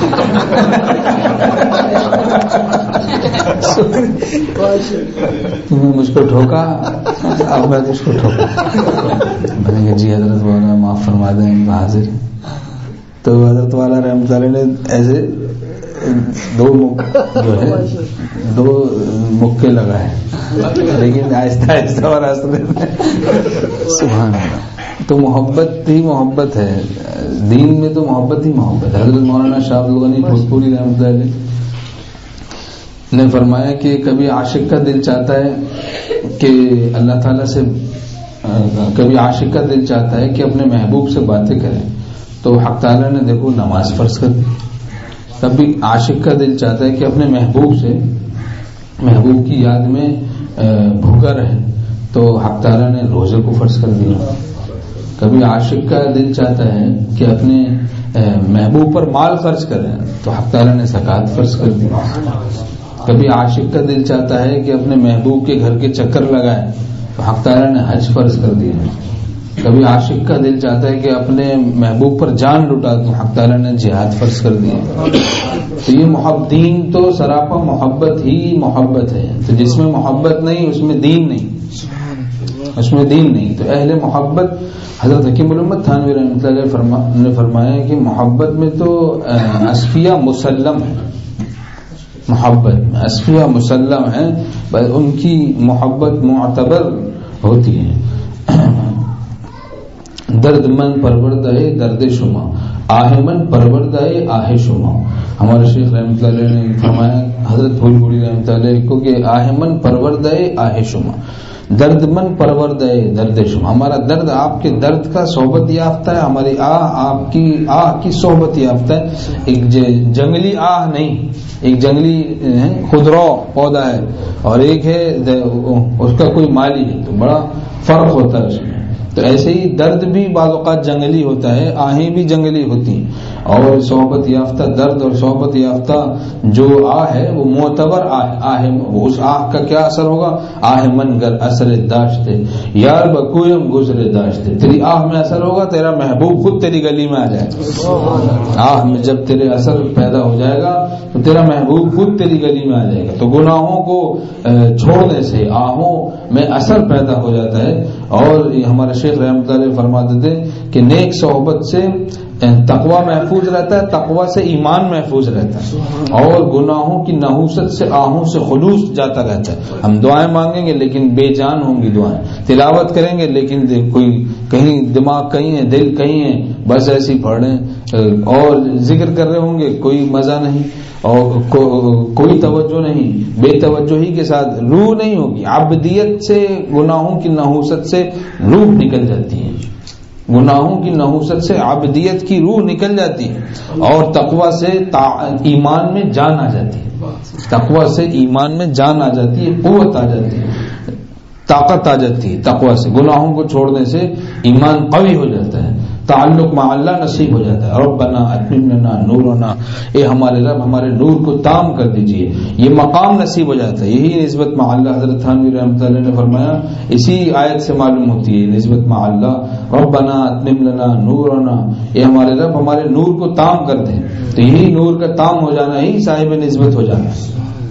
تم نے مجھ کو ٹھوکا، اب میں تجھ کو ٹھوکوں. میں نے کہا جی حضرت والا معاف فرما دیں، ہم حاضر ہیں. تو حضرت والا رحمۃ اللہ نے ایسے دو جو ہے دو مکے لگائے، لیکن آہستہ آہستہ اور آہستہ. سبحان اللہ. تو محبت ہی محبت ہے، دین میں تو محبت ہی محبت ہے. حضرت مولانا شاہ عبد الغنی بھوجپوری رحمۃ اللہ علیہ نے فرمایا کہ کبھی عاشق کا دل چاہتا ہے کہ اللہ تعالیٰ سے، کبھی عاشق کا دل چاہتا ہے کہ اپنے محبوب سے باتیں کریں تو حق تعالیٰ نے دیکھو نماز فرض کر دی. کبھی عاشق کا دل چاہتا ہے کہ اپنے محبوب سے، محبوب کی یاد میں بھوکا رہے تو حق تعالیٰ نے روزے کو فرض کر دیا. کبھی عاشق کا دل چاہتا ہے کہ اپنے محبوب پر مال خرچ کریں تو حق تعالیٰ نے زکوٰۃ فرض کر دی. کبھی عاشق کا دل چاہتا ہے کہ اپنے محبوب کے گھر کے چکر لگائیں تو حق تعالیٰ نے حج فرض کر دیا. کبھی عاشق کا دل چاہتا ہے کہ اپنے محبوب پر جان لٹا تو حق تعالیٰ نے جہاد فرض کر دیا. تو یہ محب دین تو سراپا محبت ہی محبت ہے. تو جس میں محبت نہیں اس میں دین نہیں، اس میں دین نہیں. تو اہل محبت، حضرت حکیم الامت تھانوی رحمۃ اللہ علیہ نے فرمایا کہ محبت میں تو اصفیہ مسلم ہے، محبت میں اصفیہ مسلم ہے، ان کی محبت معتبر ہوتی ہے. درد من پروردہ درد شما، آہ من پروردہ آہ شما. ہمارے شیخ رحمۃ اللہ علیہ نے فرمایا حضرت پھول پوری رحمۃ اللہ علیہ کو کہ آہ من پروردہ آہ شما، درد من پروردہ درد شما. ہمارا درد آپ کے درد کا صحبت یافتہ ہے، ہماری آہ آپ کی آہ کی صحبت یافتہ ہے. ایک جنگلی آہ نہیں، ایک جنگلی خودرو پودا ہے اور ایک ہے اس کا کوئی مالی ہے، تو بڑا فرق ہوتا ہے اس میں. تو ایسے ہی درد بھی بعض اوقات جنگلی ہوتا ہے، آہیں بھی جنگلی ہوتی ہیں. اور صحبت یافتہ درد اور صحبت یافتہ جو آہ ہے وہ معتبر آہ آہ اس آہ کا کیا اثر ہوگا؟ آہ من گر اثر داشتے یار بکویم گزرے داشتے. تیری آہ میں اثر ہوگا، تیرا محبوب خود تیری گلی میں آ جائے گا. آہ میں جب تیرے اثر پیدا ہو جائے گا تو تیرا محبوب خود تیری گلی میں آ جائے گا. تو گناہوں کو چھوڑنے سے آہوں میں اثر پیدا ہو جاتا ہے. اور ہمارے شیخ رحمۃ اللہ علیہ فرماتے تھے کہ نیک صحبت سے تقوی محفوظ رہتا ہے، تقوی سے ایمان محفوظ رہتا ہے، اور گناہوں کی نحوست سے آہوں سے خلوص جاتا رہتا ہے. ہم دعائیں مانگیں گے لیکن بے جان ہوں گی دعائیں، تلاوت کریں گے لیکن کوئی کہیں دماغ کہیں ہے، دل کہیں ہے، بس ایسی پڑھ رہے ہیں. اور ذکر کر رہے ہوں گے کوئی مزہ نہیں اور کوئی توجہ نہیں، بے توجہی کے ساتھ روح نہیں ہوگی. عبدیت سے گناہوں کی نحوست سے روح نکل جاتی ہے، گناہوں کی نحوست سے عبدیت کی روح نکل جاتی ہے، اور تقوی سے ایمان میں جان آ جاتی ہے. تقوی سے ایمان میں جان آ جاتی ہے، قوت آ جاتی ہے، طاقت آ جاتی ہے. تقوی سے گناہوں کو چھوڑنے سے ایمان قوی ہو جاتا ہے، تعلق مع اللہ نصیب ہو جاتا ہے. ربنا اتمم لنا نورنا، اے ہمارے رب ہمارے نور کو تام کر دیجئے، یہ مقام نصیب ہو جاتا ہے. یہی نسبت مع اللہ حضرت تھانوی رحمۃ اللہ نے فرمایا، اسی آیت سے معلوم ہوتی ہے نسبت مع اللہ. ربنا اتمم لنا نورنا، اے ہمارے رب ہمارے نور کو تام کر دیں. تو یہی نور کا تام ہو جانا ہی صاحب نسبت ہو جانا ہے.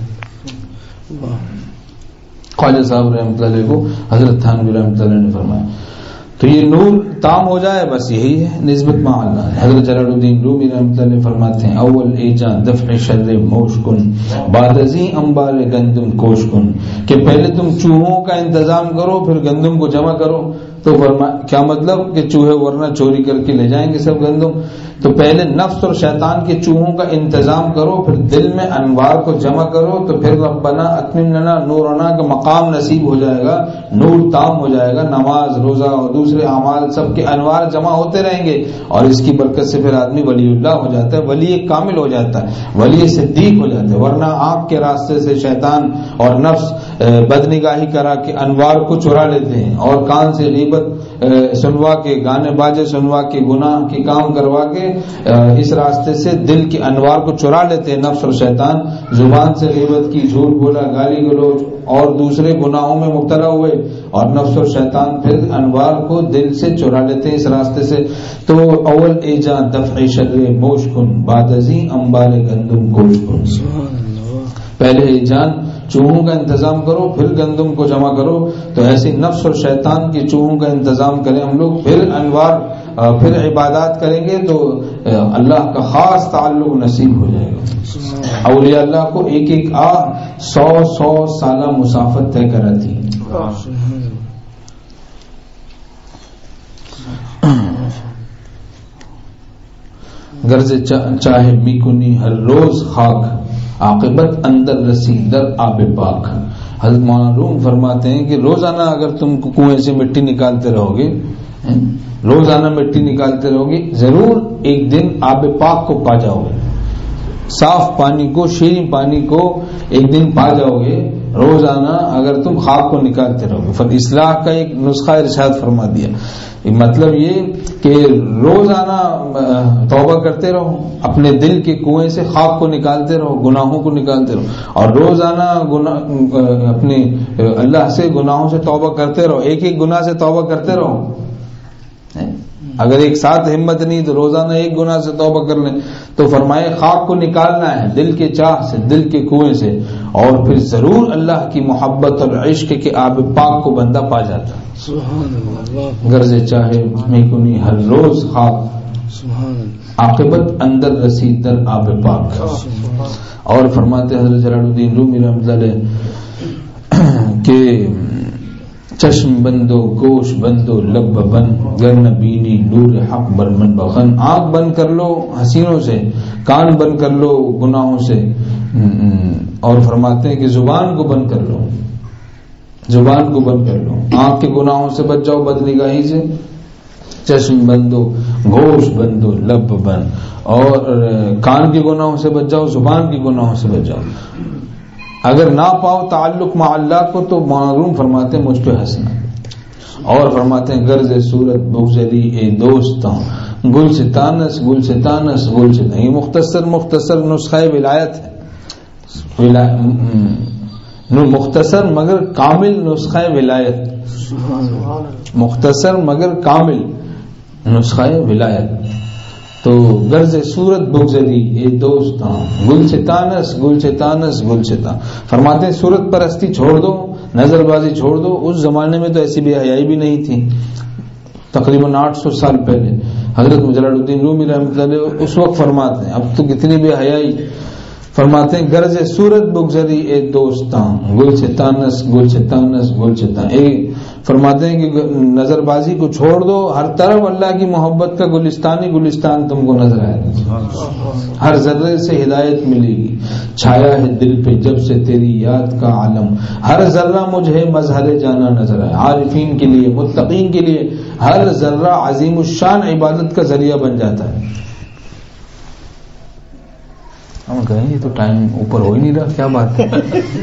خواجہ صاحب رحمۃ اللہ علیہ کو حضرت تھانوی رحمۃ اللہ نے فرمایا تو یہ نور تام ہو جائے، بس یہی ہے نسبت مع اللہ. حضرت جلال الدین رومی رحمۃ اللہ فرماتے ہیں اول ایجان دفع شر موش کن بعد ازیں انبار گندم کوش کن، کہ پہلے تم چوہوں کا انتظام کرو پھر گندم کو جمع کرو. تو کیا مطلب کہ چوہے ورنہ چوری کر کے لے جائیں گے سب گندم. تو پہلے نفس اور شیطان کے چوہوں کا انتظام کرو، پھر دل میں انوار کو جمع کرو، تو پھر ربنا اتمم لنا نورنا کا مقام نصیب ہو جائے گا، نور تام ہو جائے گا. نماز روزہ اور دوسرے اعمال سب کے انوار جمع ہوتے رہیں گے، اور اس کی برکت سے پھر آدمی ولی اللہ ہو جاتا ہے، ولی کامل ہو جاتا ہے، ولی صدیق ہو جاتا ہے. ورنہ آنکھ کے راستے سے شیطان اور نفس بدنگاہی کرا کے انوار کو چرا لیتے ہیں، اور کان سے غیبت سنوا کے، گانے باجے سنوا کے، گناہ کے کام کروا کے اس راستے سے دل کے انوار کو چرا لیتے ہیں نفس اور شیطان. زبان سے غیبت کی، جھوٹ بولا، گالی گلوچ اور دوسرے گناہوں میں مبتلا ہوئے، اور نفس اور شیطان پھر انوار کو دل سے چرا لیتے ہیں اس راستے سے. تو اول ایجان دفع شر موش کن بعد ازیں انبار گندم کوش کن. پہلے ایجان چوہوں کا انتظام کرو پھر گندم کو جمع کرو. تو ایسے نفس اور شیطان کے چوہوں کا انتظام کریں ہم لوگ، پھر انوار پھر عبادات کریں گے تو اللہ کا خاص تعلق نصیب ہو جائے گا. اولیاء اللہ کو ایک ایک آہ سو سو سالہ مسافت طے کراتی. غرض چاہے میکنی ہر روز خاک، عاقبت اندر رسی در آب پاک. حضرت مولانا روم فرماتے ہیں کہ روزانہ اگر تم کنویں سے مٹی نکالتے رہو گے، روزانہ مٹی نکالتے رہو گے، ضرور ایک دن آب پاک کو پا جاؤ گے. صاف پانی کو، شیریں پانی کو ایک دن پا جاؤ گے. روزانہ اگر تم خواب کو نکالتے رہو. فل اصلاح کا ایک نسخہ ارشاد فرما دیا. مطلب یہ کہ روزانہ توبہ کرتے رہو, اپنے دل کے کنویں سے خواب کو نکالتے رہو, گناہوں کو نکالتے رہو, اور روزانہ گناہ اپنے اللہ سے گناہوں سے توبہ کرتے رہو. ایک ایک گناہ سے توبہ کرتے رہو. اگر ایک ساتھ ہمت نہیں تو روزانہ ایک گناہ سے توبہ کر لیں. تو فرمائے خواب کو نکالنا ہے دل کے چاہ سے, دل کے کنویں سے, اور پھر ضرور اللہ کی محبت اور عشق کے آب پاک کو بندہ پا جاتا ہے. غرض چاہے میں کو نہیں ہر روز خواب, عاقبت اندر رسید در آب پاک. اور فرماتے حضرت جلال الدین رومی رحمۃ اللہ علیہ کہ چشم بندو گوش بندو لب بند گر نبینی نور حق برمن بخن. آنکھ بند کر لو حسینوں سے, کان بند کر لو گناہوں سے, اور فرماتے ہیں کہ زبان کو بند کر لو, زبان کو بند کر لو, آنکھ کے گناہوں سے بچ جاؤ بد نگاہی سے. چشم بندو گوش بندو لب بند, اور کان کے گناہوں سے بچ جاؤ, زبان کے گناہوں سے بچ جاؤ. اگر نہ پاؤ تعلق مع اللہ کو تو معلوم فرماتے ہیں مجھ پہ ہنسنا. اور فرماتے ہیں غرض صورت بغزلی اے دوستاں گل ستانس گل ستانس گل ستانس. یہ مختصر مختصر نسخہ ولایت ہے, مختصر مگر کامل نسخہ ولایت, مختصر مگر کامل نسخہ ولایت. تو غرض صورت بگزری اے دوستاں گل ستانس گل ستانس گل ستان. فرماتے ہیں صورت پرستی چھوڑ دو, نظر بازی چھوڑ دو. اس زمانے میں تو ایسی بے حیائی بھی نہیں تھی, تقریباً آٹھ سو سال پہلے. حضرت جلال الدین رومی رحمۃ اللہ علیہ اس وقت فرماتے ہیں, اب تو کتنی بے حیائی. فرماتے ہیں غرض صورت بگزری اے دوستاں گل ستانس گل ستانس گل ستان. ایک فرماتے ہیں کہ نظر بازی کو چھوڑ دو, ہر طرف اللہ کی محبت کا گلستان ہی گلستان تم کو نظر آئے گا. ہر ذرے سے ہدایت ملے گی, چھایا ہے دل پہ جب سے تیری یاد کا عالم. ہر ذرہ مجھے مظہر جانا نظر آئے. عارفین کے لیے, متقین کے لیے ہر ذرہ عظیم الشان عبادت کا ذریعہ بن جاتا ہے. ہم کہیں یہ تو ٹائم اوپر ہو ہی نہیں رہا, کیا بات ہے.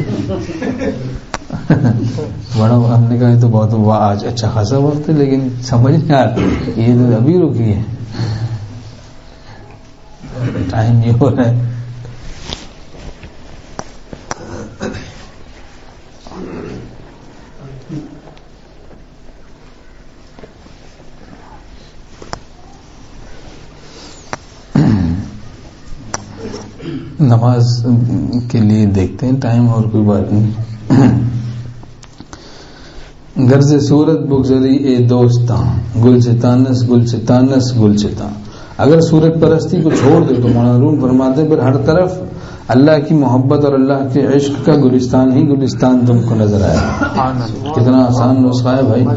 بڑا ہم نے کہا تو بہت آج اچھا خاصا وقت ہے, لیکن سمجھ نہیں آ رہا یہ تو ابھی رکی ہے, ٹائم یہ ہو رہا ہے. نماز کے لیے دیکھتے ہیں ٹائم, اور کوئی بات نہیں. غرض صورت بگزری اے دوستاں گل ستانس گل ستانس گل ستان. اگر صورت پرستی کو چھوڑ دے تو معلوم فرماتے پھر ہر طرف اللہ کی محبت اور اللہ کے عشق کا گلستان ہی گلستان تم کو نظر آئے. کتنا آسان نسخہ ہے بھائی.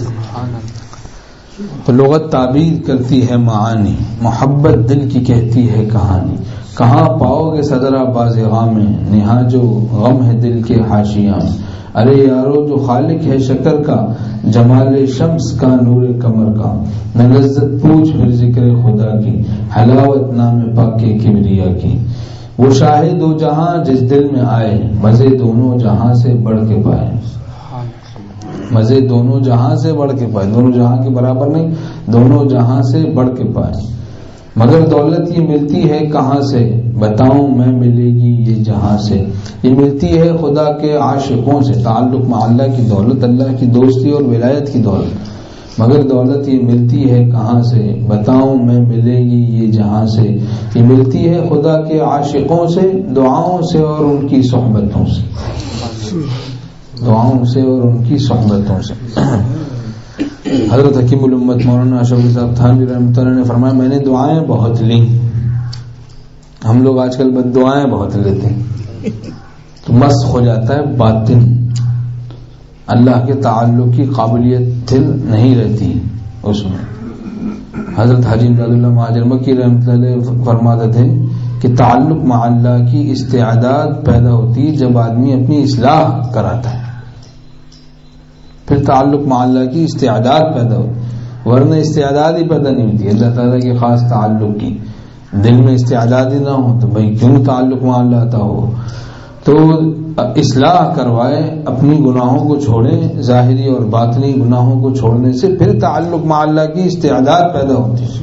تو لغت تعبیر کرتی ہے معانی, محبت دل کی کہتی ہے کہانی. کہاں پاؤ گے صدرہ باز غام میں, نہا جو غم ہے دل کے حاشیاں میں. ارے یارو جو خالق ہے شکر کا, جمال شمس کا نور کمر کا. نہ لذت پوچھ پھر ذکر خدا کی, حلاوت نام پاک کبریا کی. وہ شاہد دو جہاں جس دل میں آئے, مزے دونوں جہاں سے بڑھ کے پائے. مزے دونوں جہاں سے بڑھ کے پائے, دونوں جہاں کے برابر نہیں, دونوں جہاں سے بڑھ کے پائے. مگر دولت یہ ملتی ہے کہاں سے, بتاؤں میں ملے گی یہ جہاں سے. یہ ملتی ہے خدا کے عاشقوں سے, تعلق مع اللہ کی دولت, اللہ کی دوستی اور ولایت کی دولت. مگر دولت یہ ملتی ہے کہاں سے, بتاؤں میں ملے گی یہ جہاں سے. یہ ملتی ہے خدا کے عاشقوں سے, دعاؤں سے اور ان کی صحبتوں سے, دعاؤں سے اور ان کی صحبتوں سے. حضرت حکیم الامت مولانا اشرف صاحب تھانوی رحمۃ اللہ نے فرمایا میں نے دعائیں بہت لیں. ہم لوگ آج کل بد دعائیں بہت لیتے ہیں تو مسخ ہو جاتا ہے باطن, اللہ کے تعلق کی قابلیت دل نہیں رہتی اس میں. حضرت حاجی امداد اللہ مہاجر مکی رحمۃ اللہ علیہ فرماتے تھے کہ تعلق مع اللہ کی استعداد پیدا ہوتی ہے جب آدمی اپنی اصلاح کراتا ہے, پھر تعلق مع اللہ کی استعداد پیدا ہوتی, ورنہ استعداد ہی پیدا نہیں ہوتی. اللہ تعالیٰ کی خاص تعلق کی دل میں استعداد ہی نہ ہو تو بھائی کیوں تعلق مع اللہ آتا ہو. تو تو اصلاح کروائے، اپنی گناہوں کو چھوڑیں، ظاہری اور باطنی گناہوں کو چھوڑنے سے پھر تعلق مع اللہ کی استعداد پیدا ہوتی ہے.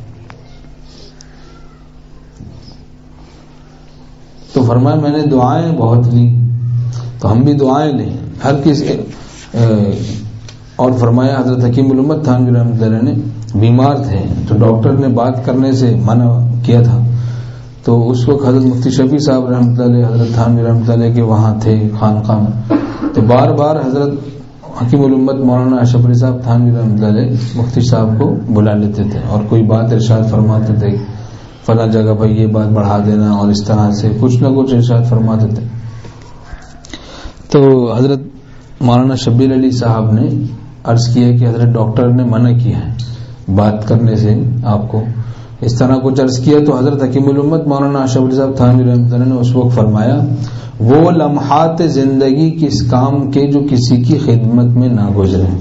تو فرمایا میں نے دعائیں بہت لی، تو ہم بھی دعائیں لیں ہر کسی. اور فرمایا حضرت حکیم الامت تھانوی رحمۃ اللہ نے بیمار تھے تو ڈاکٹر نے بات کرنے سے منع کیا تھا، تو اس وقت حضرت مفتی شفیع صاحب رحمۃ اللہ علیہ حضرت تھانوی رحمۃ اللہ کے وہاں تھے خانقاہ میں، تو بار بار حضرت حکیم الامت مولانا اشرف علی صاحب تھانوی رحمۃ اللہ علیہ مفتی صاحب کو بلا لیتے تھے اور کوئی بات ارشاد فرماتے تھے، فلاں جگہ بھائی یہ بات بڑھا دینا، اور اس طرح سے کچھ نہ کچھ ارشاد فرماتے تھے. تو حضرت مولانا شبیر علی صاحب نے عرض کیا کہ حضرت ڈاکٹر نے منع کیا ہے بات کرنے سے آپ کو، اس طرح کچھ عرض کیا. تو حضرت حکیم الامت مولانا اشرف علی صاحب تھانوی رحمۃ اللہ نے اس وقت فرمایا وہ لمحات زندگی کس کام کے جو کسی کی خدمت میں نہ گزرے،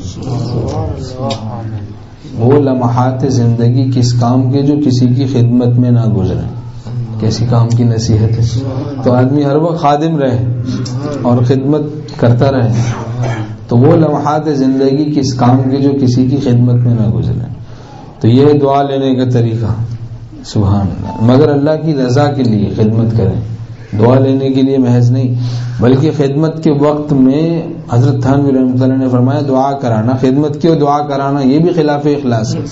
وہ لمحات زندگی کس کام کے جو کسی کی خدمت میں نہ گزرے. کیسی کام کی نصیحت ہے. تو آدمی ہر وقت خادم رہے اور خدمت کرتا رہے، تو وہ لمحات زندگی کس کام کے جو کسی کی خدمت میں نہ گزرے. تو یہ دعا لینے کا طریقہ، سبحان اللہ، مگر اللہ کی رضا کے لیے خدمت کریں، دعا لینے کے لیے محض نہیں، بلکہ خدمت کے وقت میں حضرت تھانوی رحمۃ اللہ نے فرمایا دعا کرانا، خدمت کی اور دعا کرانا یہ بھی خلاف اخلاص ہے.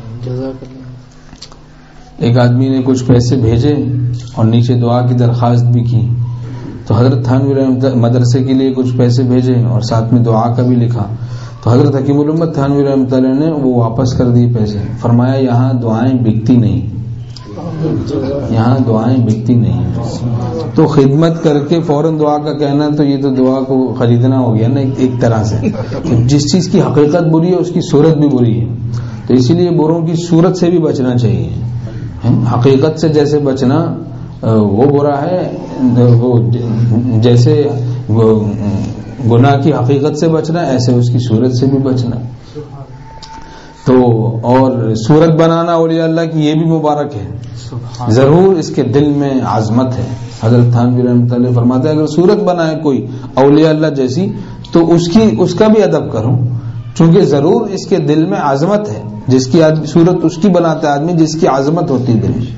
ایک آدمی نے کچھ پیسے بھیجے اور نیچے دعا کی درخواست بھی کی، تو حضرت تھانوی رحمۃ اللہ مدرسے کے لیے کچھ پیسے بھیجے اور ساتھ میں دعا کا بھی لکھا، تو حضرت حکیم الامت تھانوی رحمۃ اللہ نے وہ واپس کر دیے پیسے. فرمایا یہاں دعائیں بکتی نہیں، یہاں دعائیں بکتی نہیں. تو خدمت کر کے فوراً دعا کا کہنا تو یہ تو دعا کو خریدنا ہو گیا نا ایک طرح سے. جس چیز کی حقیقت بری ہے اس کی صورت بھی بری ہے، تو اسی لیے بروں کی صورت سے بھی بچنا چاہیے. حقیقت سے جیسے بچنا وہ برا ہے، وہ جیسے گناہ کی حقیقت سے بچنا ایسے اس کی صورت سے بھی بچنا. تو اور صورت بنانا اولیاء اللہ کی یہ بھی مبارک ہے، ضرور اس کے دل میں عظمت ہے. حضرت تھانوی رحمۃ اللہ فرماتے ہیں اگر صورت بنائے کوئی اولیاء اللہ جیسی تو اس کی اس کا بھی ادب کروں، چونکہ ضرور اس کے دل میں عظمت ہے. جس کی صورت اس کی بناتا ہے آدمی جس کی عظمت ہوتی دل میں.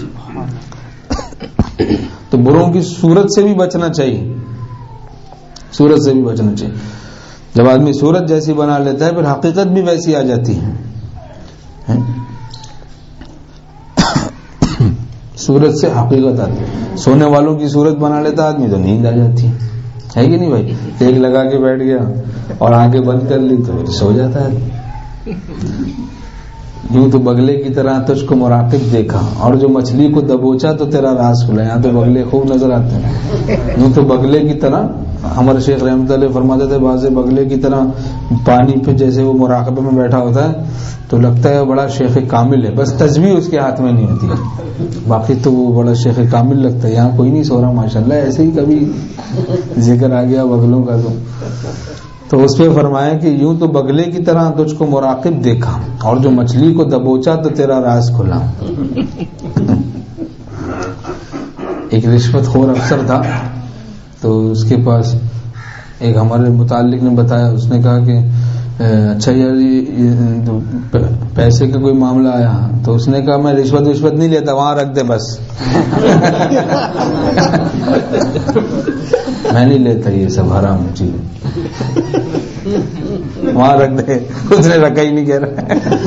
تو بروں کی صورت سے بھی بچنا چاہیے، صورت سے بھی بچنا چاہیے. جب آدمی صورت جیسی بنا لیتا ہے پھر حقیقت بھی ویسی آ جاتی ہے. صورت سے حقیقت آتی ہے. سونے والوں کی صورت بنا لیتا آدمی تو نیند آ جاتی ہے، ہے کہ نہیں بھائی؟ ایک لگا کے بیٹھ گیا اور آنکھیں بند کر لی تو سو جاتا ہے. یوں تو بگلے کی طرح تجھ کو مراقب دیکھا، اور جو مچھلی کو دبوچا تو تیرا راز کھلا. یہاں تو بگلے خوب نظر آتے ہیں. یوں تو بگلے کی طرح ہمارے شیخ رحمۃ اللہ فرماتے تھے بعض بگلے کی طرح پانی پہ جیسے وہ مراقبے میں بیٹھا ہوتا ہے تو لگتا ہے بڑا شیخ کامل ہے، بس تسبیح اس کے ہاتھ میں نہیں ہوتی، باقی تو وہ بڑا شیخ کامل لگتا ہے. یہاں کوئی نہیں سو رہا ماشاءاللہ. ایسے ہی کبھی ذکر آ گیا بگلوں کا تو تو اس پہ فرمایا کہ یوں تو بگلے کی طرح تجھ کو مراقب دیکھا، اور جو مچھلی کو دبوچا تو تیرا راز کھلا. ایک رشوت خور افسر تھا، تو اس کے پاس ایک ہمارے متعلق نے بتایا، اس نے کہا کہ اچھا یار یہ پیسے کا کوئی معاملہ آیا، تو اس نے کہا میں رشوت رشوت نہیں لیتا، وہاں رکھ دے بس. میں نہیں لیتا یہ سب حرام چیز، وہاں رکھ دے. اس نے رکھا ہی نہیں کہہ رہا.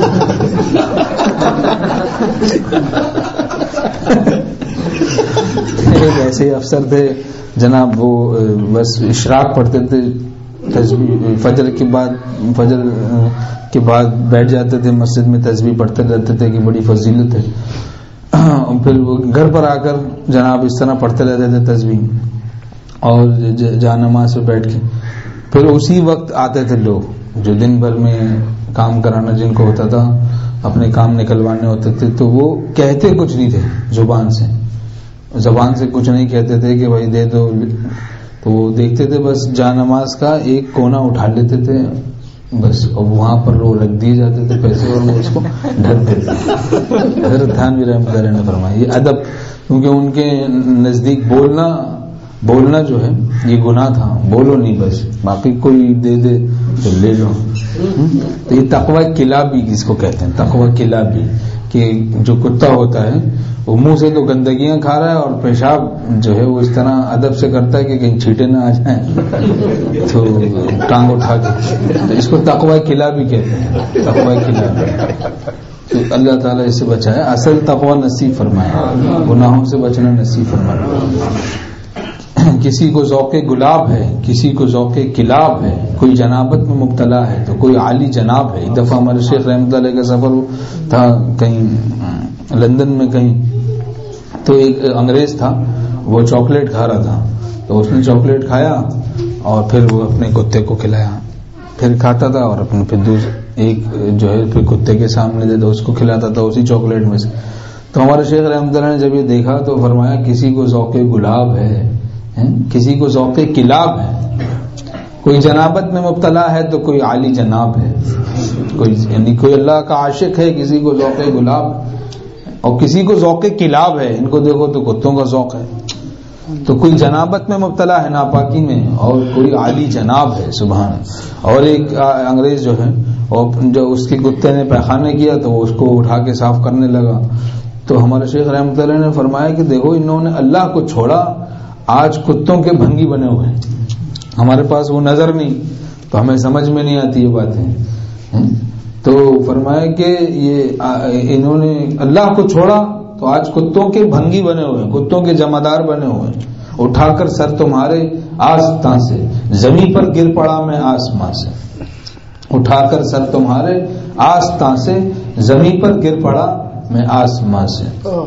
ایک ایسے افسر تھے جناب، وہ بس اشراق پڑھتے تھے تسبیح، فجر کے بعد فجر کے بعد بیٹھ جاتے تھے مسجد میں تسبیح پڑھتے رہتے تھے کہ بڑی فضیلت ہے. پھر وہ گھر پر آ کر جناب اس طرح پڑھتے رہتے تھے تسبیح، اور جہاں نماز پہ بیٹھ کے پھر اسی وقت آتے تھے لوگ جو دن بھر میں کام کرانا جن کو ہوتا تھا، اپنے کام نکلوانے ہوتے تھے، تو وہ کہتے کچھ نہیں تھے، زبان سے زبان سے کچھ نہیں کہتے تھے کہ بھائی دے دو، تو وہ دیکھتے تھے بس جہاں نماز کا ایک کونا اٹھا لیتے تھے بس، اور وہاں پر وہ رکھ دیے جاتے تھے پیسے اور وہ اس کو ڈھک دیتے. حضرت تھانوی رحمۃ اللہ نے فرمایا یہ ادب، کیونکہ ان کے نزدیک بولنا بولنا جو ہے یہ گناہ تھا، بولو نہیں بس، باقی کوئی دے دے تو لے لو. تو یہ تقوی کلابی کس کو کہتے ہیں؟ تقوی کلابی، کہ جو کتا ہوتا ہے وہ منہ سے تو گندگیاں کھا رہا ہے اور پیشاب جو ہے وہ اس طرح ادب سے کرتا ہے کہ کہیں چھینٹے نہ آ جائیں تو ٹانگ اٹھا کے، تو اس کو تقوی کلابی کہتے ہیں. تقوی کلابی تو اللہ تعالیٰ اس سے بچائے. اصل تقوی نصیب فرمائے، گناہوں سے بچنا نصیب فرمائے. کسی کو ذوق گلاب ہے، کسی کو ذوق کلاب ہے، کوئی جنابت میں مبتلا ہے تو کوئی عالی جناب ہے. ایک دفعہ ہمارے شیخ رحمۃ اللہ کا سفر تھا کہیں لندن میں کہیں، تو ایک انگریز تھا وہ چاکلیٹ کھا رہا تھا، تو اس نے چاکلیٹ کھایا اور پھر وہ اپنے کتے کو کھلایا، پھر کھاتا تھا اور اپنے پھر دوسرے ایک جو ہے پھر کتے کے سامنے دیتا اس کو کھلاتا تھا اسی چاکلیٹ میں سے. تو ہمارے شیخ رحمۃ اللہ نے جب یہ دیکھا تو فرمایا کسی کو ذوق گلاب ہے، کسی کو ذوق کلاب ہے، کوئی جنابت میں مبتلا ہے تو کوئی عالی جناب ہے، کوئی یعنی کوئی اللہ کا عاشق ہے، کسی کو ذوق گلاب اور کسی کو ذوق کلاب ہے. ان کو دیکھو تو کتوں کا ذوق ہے. تو کوئی جنابت میں مبتلا ہے ناپاکی میں اور کوئی عالی جناب ہے. سبحان. اور ایک انگریز جو ہے اور جو اس کے کتے نے پیخانے کیا تو وہ اس کو اٹھا کے صاف کرنے لگا. تو ہمارے شیخ رحمۃ اللہ نے فرمایا کہ دیکھو انہوں نے اللہ کو چھوڑا، آج کتوں کے بھنگی بنے ہوئے ہیں. ہمارے پاس وہ نظر نہیں تو ہمیں سمجھ میں نہیں آتی یہ باتیں. تو فرمایا کہ یہ انہوں نے اللہ کو چھوڑا تو آج کتوں کے بھنگی بنے ہوئے ہیں، کتوں کے جمعدار بنے ہوئے ہیں. اٹھا کر سر تمہارے آستاں سے، زمین پر گر پڑا میں آسماں سے. اٹھا کر سر تمہارے آستاں سے، زمین پر گر پڑا میں آسماں سے.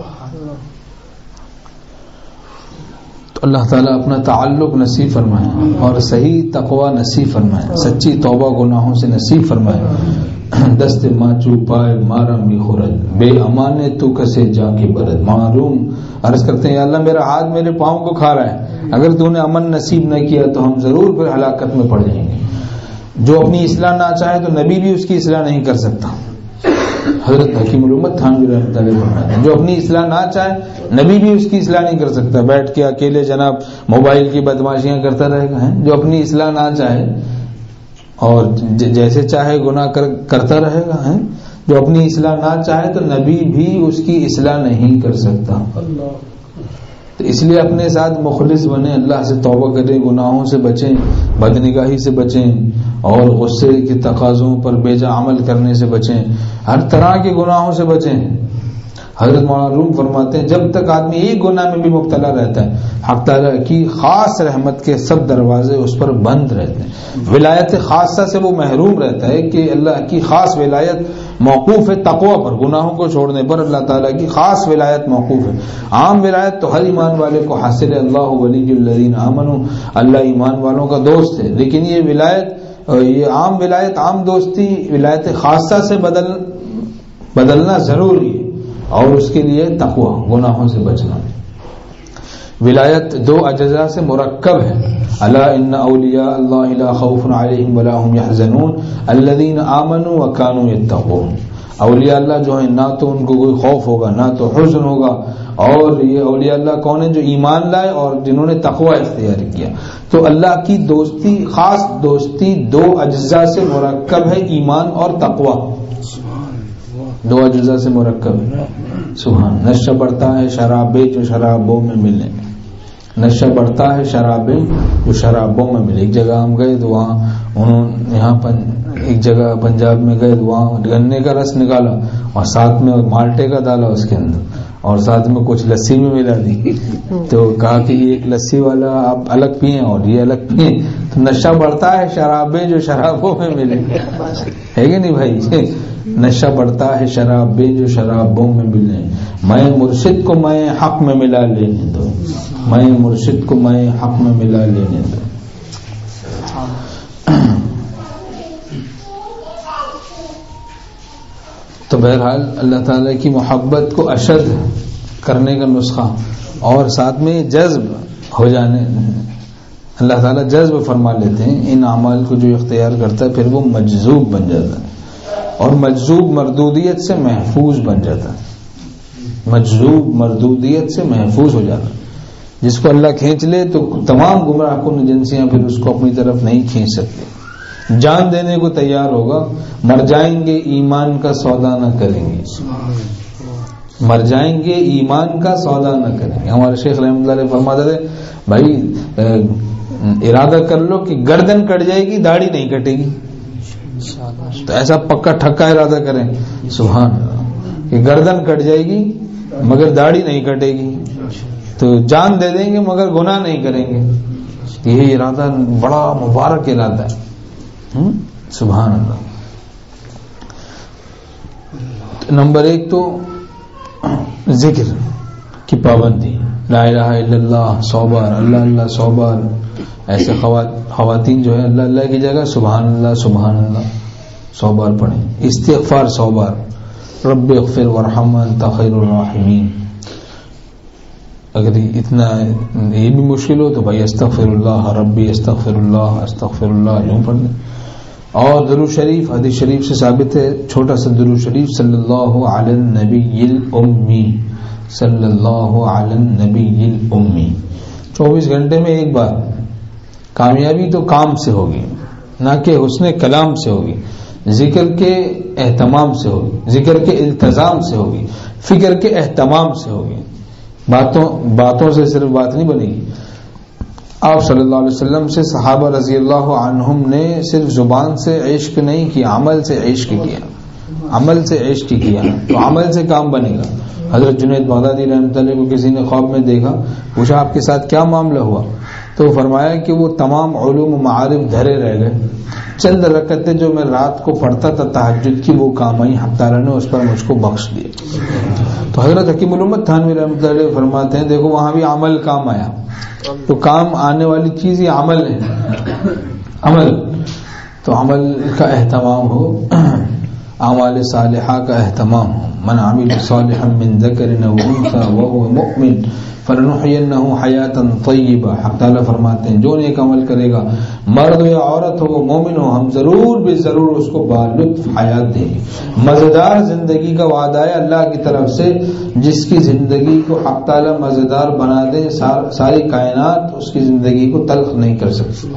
تو اللہ تعالیٰ اپنا تعلق نصیب فرمائے اور صحیح تقوی نصیب فرمائے، سچی توبہ گناہوں سے نصیب فرمائے. دست ماچو پائے مارا می خورج، بے امانے تو کسے جا کے برد. معلوم عرض کرتے ہیں یا اللہ میرا ہاتھ میرے پاؤں کو کھا رہا ہے، اگر تو نے امن نصیب نہ کیا تو ہم ضرور پھر ہلاکت میں پڑ جائیں گے. جو اپنی اصلاح نہ چاہے تو نبی بھی اس کی اصلاح نہیں کر سکتا. حضرت حکیم الامت تھانوی رحمۃ اللہ فرماتے ہیں جو اپنی اصلاح نہ چاہے نبی بھی اس کی اصلاح نہیں کر سکتا. بیٹھ کے اکیلے جناب موبائل کی بدماشیاں کرتا رہے گا. جو اپنی اصلاح نہ چاہے اور جیسے چاہے گناہ کر کرتا رہے گا. جو اپنی اصلاح نہ چاہے تو نبی بھی اس کی اصلاح نہیں کر سکتا. تو اس لیے اپنے ساتھ مخلص بنے، اللہ سے توبہ کریں، گناہوں سے بچیں، بدنگاہی سے بچیں اور غصے کے تقاضوں پر بے جا عمل کرنے سے بچیں، ہر طرح کے گناہوں سے بچیں. حضرت مولانا روم فرماتے ہیں جب تک آدمی ایک گناہ میں بھی مبتلا رہتا ہے حق تعالیٰ کی خاص رحمت کے سب دروازے اس پر بند رہتے ہیں. ولایت خاصہ سے وہ محروم رہتا ہے کہ اللہ کی خاص ولایت موقوف ہے تقوی پر، گناہوں کو چھوڑنے پر اللہ تعالیٰ کی خاص ولایت موقوف ہے. عام ولایت تو ہر ایمان والے کو حاصل ہے، اللہ ولی الذین آمنوا، اللہ ایمان والوں کا دوست ہے. لیکن یہ ولایت، یہ عام ولایت، عام دوستی ولایت خاصہ سے بدل بدلنا ضروری ہے اور اس کے لیے تقوی، گناہوں سے بچنا. ولایت دو اجزاء سے مرکب ہے. الا ان اولیاء اللہ لا خوف علیہم ولا هم يحزنون الذين آمنوا وكانوا يتقون. اولیاء اللہ جو ہیں نہ تو ان کو کوئی خوف ہوگا نہ تو حزن ہوگا. اور یہ اولیاء اللہ کون ہیں؟ جو ایمان لائے اور جنہوں نے تقوی اختیار کیا. تو اللہ کی دوستی، خاص دوستی دو اجزاء سے مرکب ہے، ایمان اور تقوی. دو اجزاء سے مرکب ہے. سبحان. نشہ بڑھتا ہے شرابیں جو شرابوں میں ملے، نشہ بڑھتا ہے شرابیں جو شرابوں میں ملے. ایک جگہ ہم گئے تو وہاں انہوں یہاں پر ایک جگہ پنجاب میں گئے تو وہاں گنے کا رس نکالا اور ساتھ میں مالٹے کا ڈالا اس کے اندر اور ساتھ میں کچھ لسی بھی ملا دی. تو کہا کہ یہ ایک لسی والا آپ الگ پئیں اور یہ الگ پئیں. تو نشہ بڑھتا ہے شرابیں جو شرابوں میں ملے، ہے کہ نہیں بھائی؟ نشہ بڑھتا ہے شرابیں جو شرابوں میں ملے. میں مرشد کو میں حق میں ملا لینے دو، میں مرشد کو میں حق میں ملا لینے دو. تو بہرحال اللہ تعالیٰ کی محبت کو اشد کرنے کا نسخہ اور ساتھ میں جذب ہو جانے، اللہ تعالیٰ جذب فرما لیتے ہیں ان اعمال کو جو اختیار کرتا ہے، پھر وہ مجذوب بن جاتا ہے اور مجذوب مردودیت سے محفوظ بن جاتا ہے. مجذوب مردودیت سے محفوظ ہو جاتا ہے. جس کو اللہ کھینچ لے تو تمام گمراہ کن ایجنسیاں پھر اس کو اپنی طرف نہیں کھینچ سکتی. جان دینے کو تیار ہوگا, مر جائیں گے ایمان کا سودا نہ کریں گے, مر جائیں گے ایمان کا سودا نہ کریں گے. ہمارے شیخ رحمۃ اللہ علیہ فرماتے تھے بھائی ارادہ کر لو کہ گردن کٹ جائے گی داڑھی نہیں کٹے گی, تو ایسا پکا ٹھکا ارادہ کریں سبحان اللہ کہ گردن کٹ جائے گی مگر داڑھی نہیں کٹے گی, تو جان دے دیں گے مگر گناہ نہیں کریں گے. یہ ارادہ بڑا مبارک ارادہ ہے سبحان اللہ. نمبر ایک تو ذکر کی پابندی, لا الہ الا اللہ سو بار, اللہ اللہ سو بار. ایسے خواتین جو ہے اللہ اللہ کی جگہ سبحان اللہ سبحان اللہ سو بار پڑھیں. استغفار سو بار, رب اغفر وارحم انت خیر الراحمین. اگر اتنا یہ بھی مشکل ہو تو بھائی استغفر اللہ ربی استغفر اللہ استغفر اللہ یوں پڑھ لیں. اور درود شریف حدیث شریف سے ثابت ہے, چھوٹا سا درود شریف صلی اللہ علی النبی الامی, صلی اللہ علی النبی الامی, چوبیس گھنٹے میں ایک بار. کامیابی تو کام سے ہوگی نہ کہ حسن کلام سے ہوگی, ذکر کے اہتمام سے ہوگی, ذکر کے التزام سے ہوگی, فکر کے اہتمام سے ہوگی. باتوں باتوں سے صرف بات نہیں بنے گی. آپ صلی اللہ علیہ وسلم سے صحابہ رضی اللہ عنہم نے صرف زبان سے عشق نہیں کیا, عمل سے عشق کیا, عمل سے عشق کیا, تو عمل سے کام بنے گا. حضرت جنید بغدادی رحمۃ اللہ کو کسی نے خواب میں دیکھا, پوچھا آپ کے ساتھ کیا معاملہ ہوا, تو فرمایا کہ وہ تمام علوم و معارف دھرے رہ گئے, چند رکعتیں جو میں رات کو پڑھتا تھا تہجد کی وہ کام آئی, حق تعالیٰ نے اس پر مجھ کو بخش دیا. تو حضرت حکیم الامت تھانوی رحمۃ اللہ علیہ فرماتے ہیں دیکھو وہاں بھی عمل کام آیا, تو کام آنے والی چیز یہ عمل ہے, عمل. تو عمل کا اہتمام ہو, اعمال صالحہ کا اہتمام ہو. من عمل صالحا من ذکر او انثى وهو مؤمن فلنحيينه حیاتا طیبہ. حق تعالیٰ فرماتے ہیں جو نیک عمل کرے گا, مرد ہو یا عورت ہو, وہ مومن ہو, ہم ضرور بے ضرور اس کو بالطف حیات دیں گے. مزیدار زندگی کا وعدہ ہے اللہ کی طرف سے, جس کی زندگی کو حق تعالیٰ مزیدار بنا دے ساری کائنات اس کی زندگی کو تلخ نہیں کر سکتی.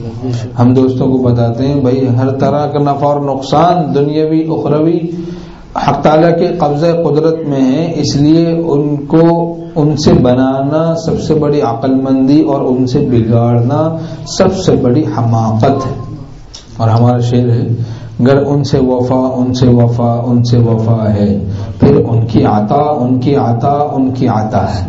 ہم دوستوں کو بتاتے ہیں بھائی ہر طرح کا نفع اور نقصان دنیاوی اخروی حق تعالیٰ کے قبضہ قدرت میں ہے, اس لیے ان کو ان سے بنانا سب سے بڑی عقل مندی اور ان سے بگاڑنا سب سے بڑی حماقت ہے. اور ہمارا شعر ہے, گر ان سے وفا ان سے وفا ان سے وفا ہے, پھر ان کی عطا ان کی عطا ان کی عطا ہے.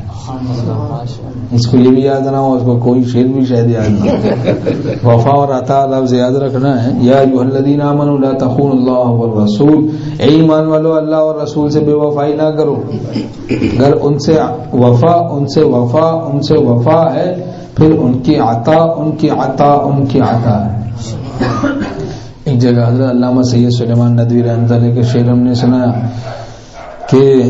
اس کو یہ بھی یاد نہ ہو, اس کو کوئی شعر بھی شاید یاد نہ ہو. وفا اور عطا لفظ یاد رکھنا ہے. یا ایھا الذین آمنوا لا تخونوا اللہ والرسول, اے ایمان والو اللہ اور رسول سے بے وفائی نہ کرو. اگر ان سے وفا ان سے وفا ان سے وفا ہے, پھر ان کی عطا ان کی عطا ان کی عطا ہے. ایک جگہ حضرت علامہ سید سلیمان ندوی رحمۃ اللہ کے شعر ہم نے سنا کہ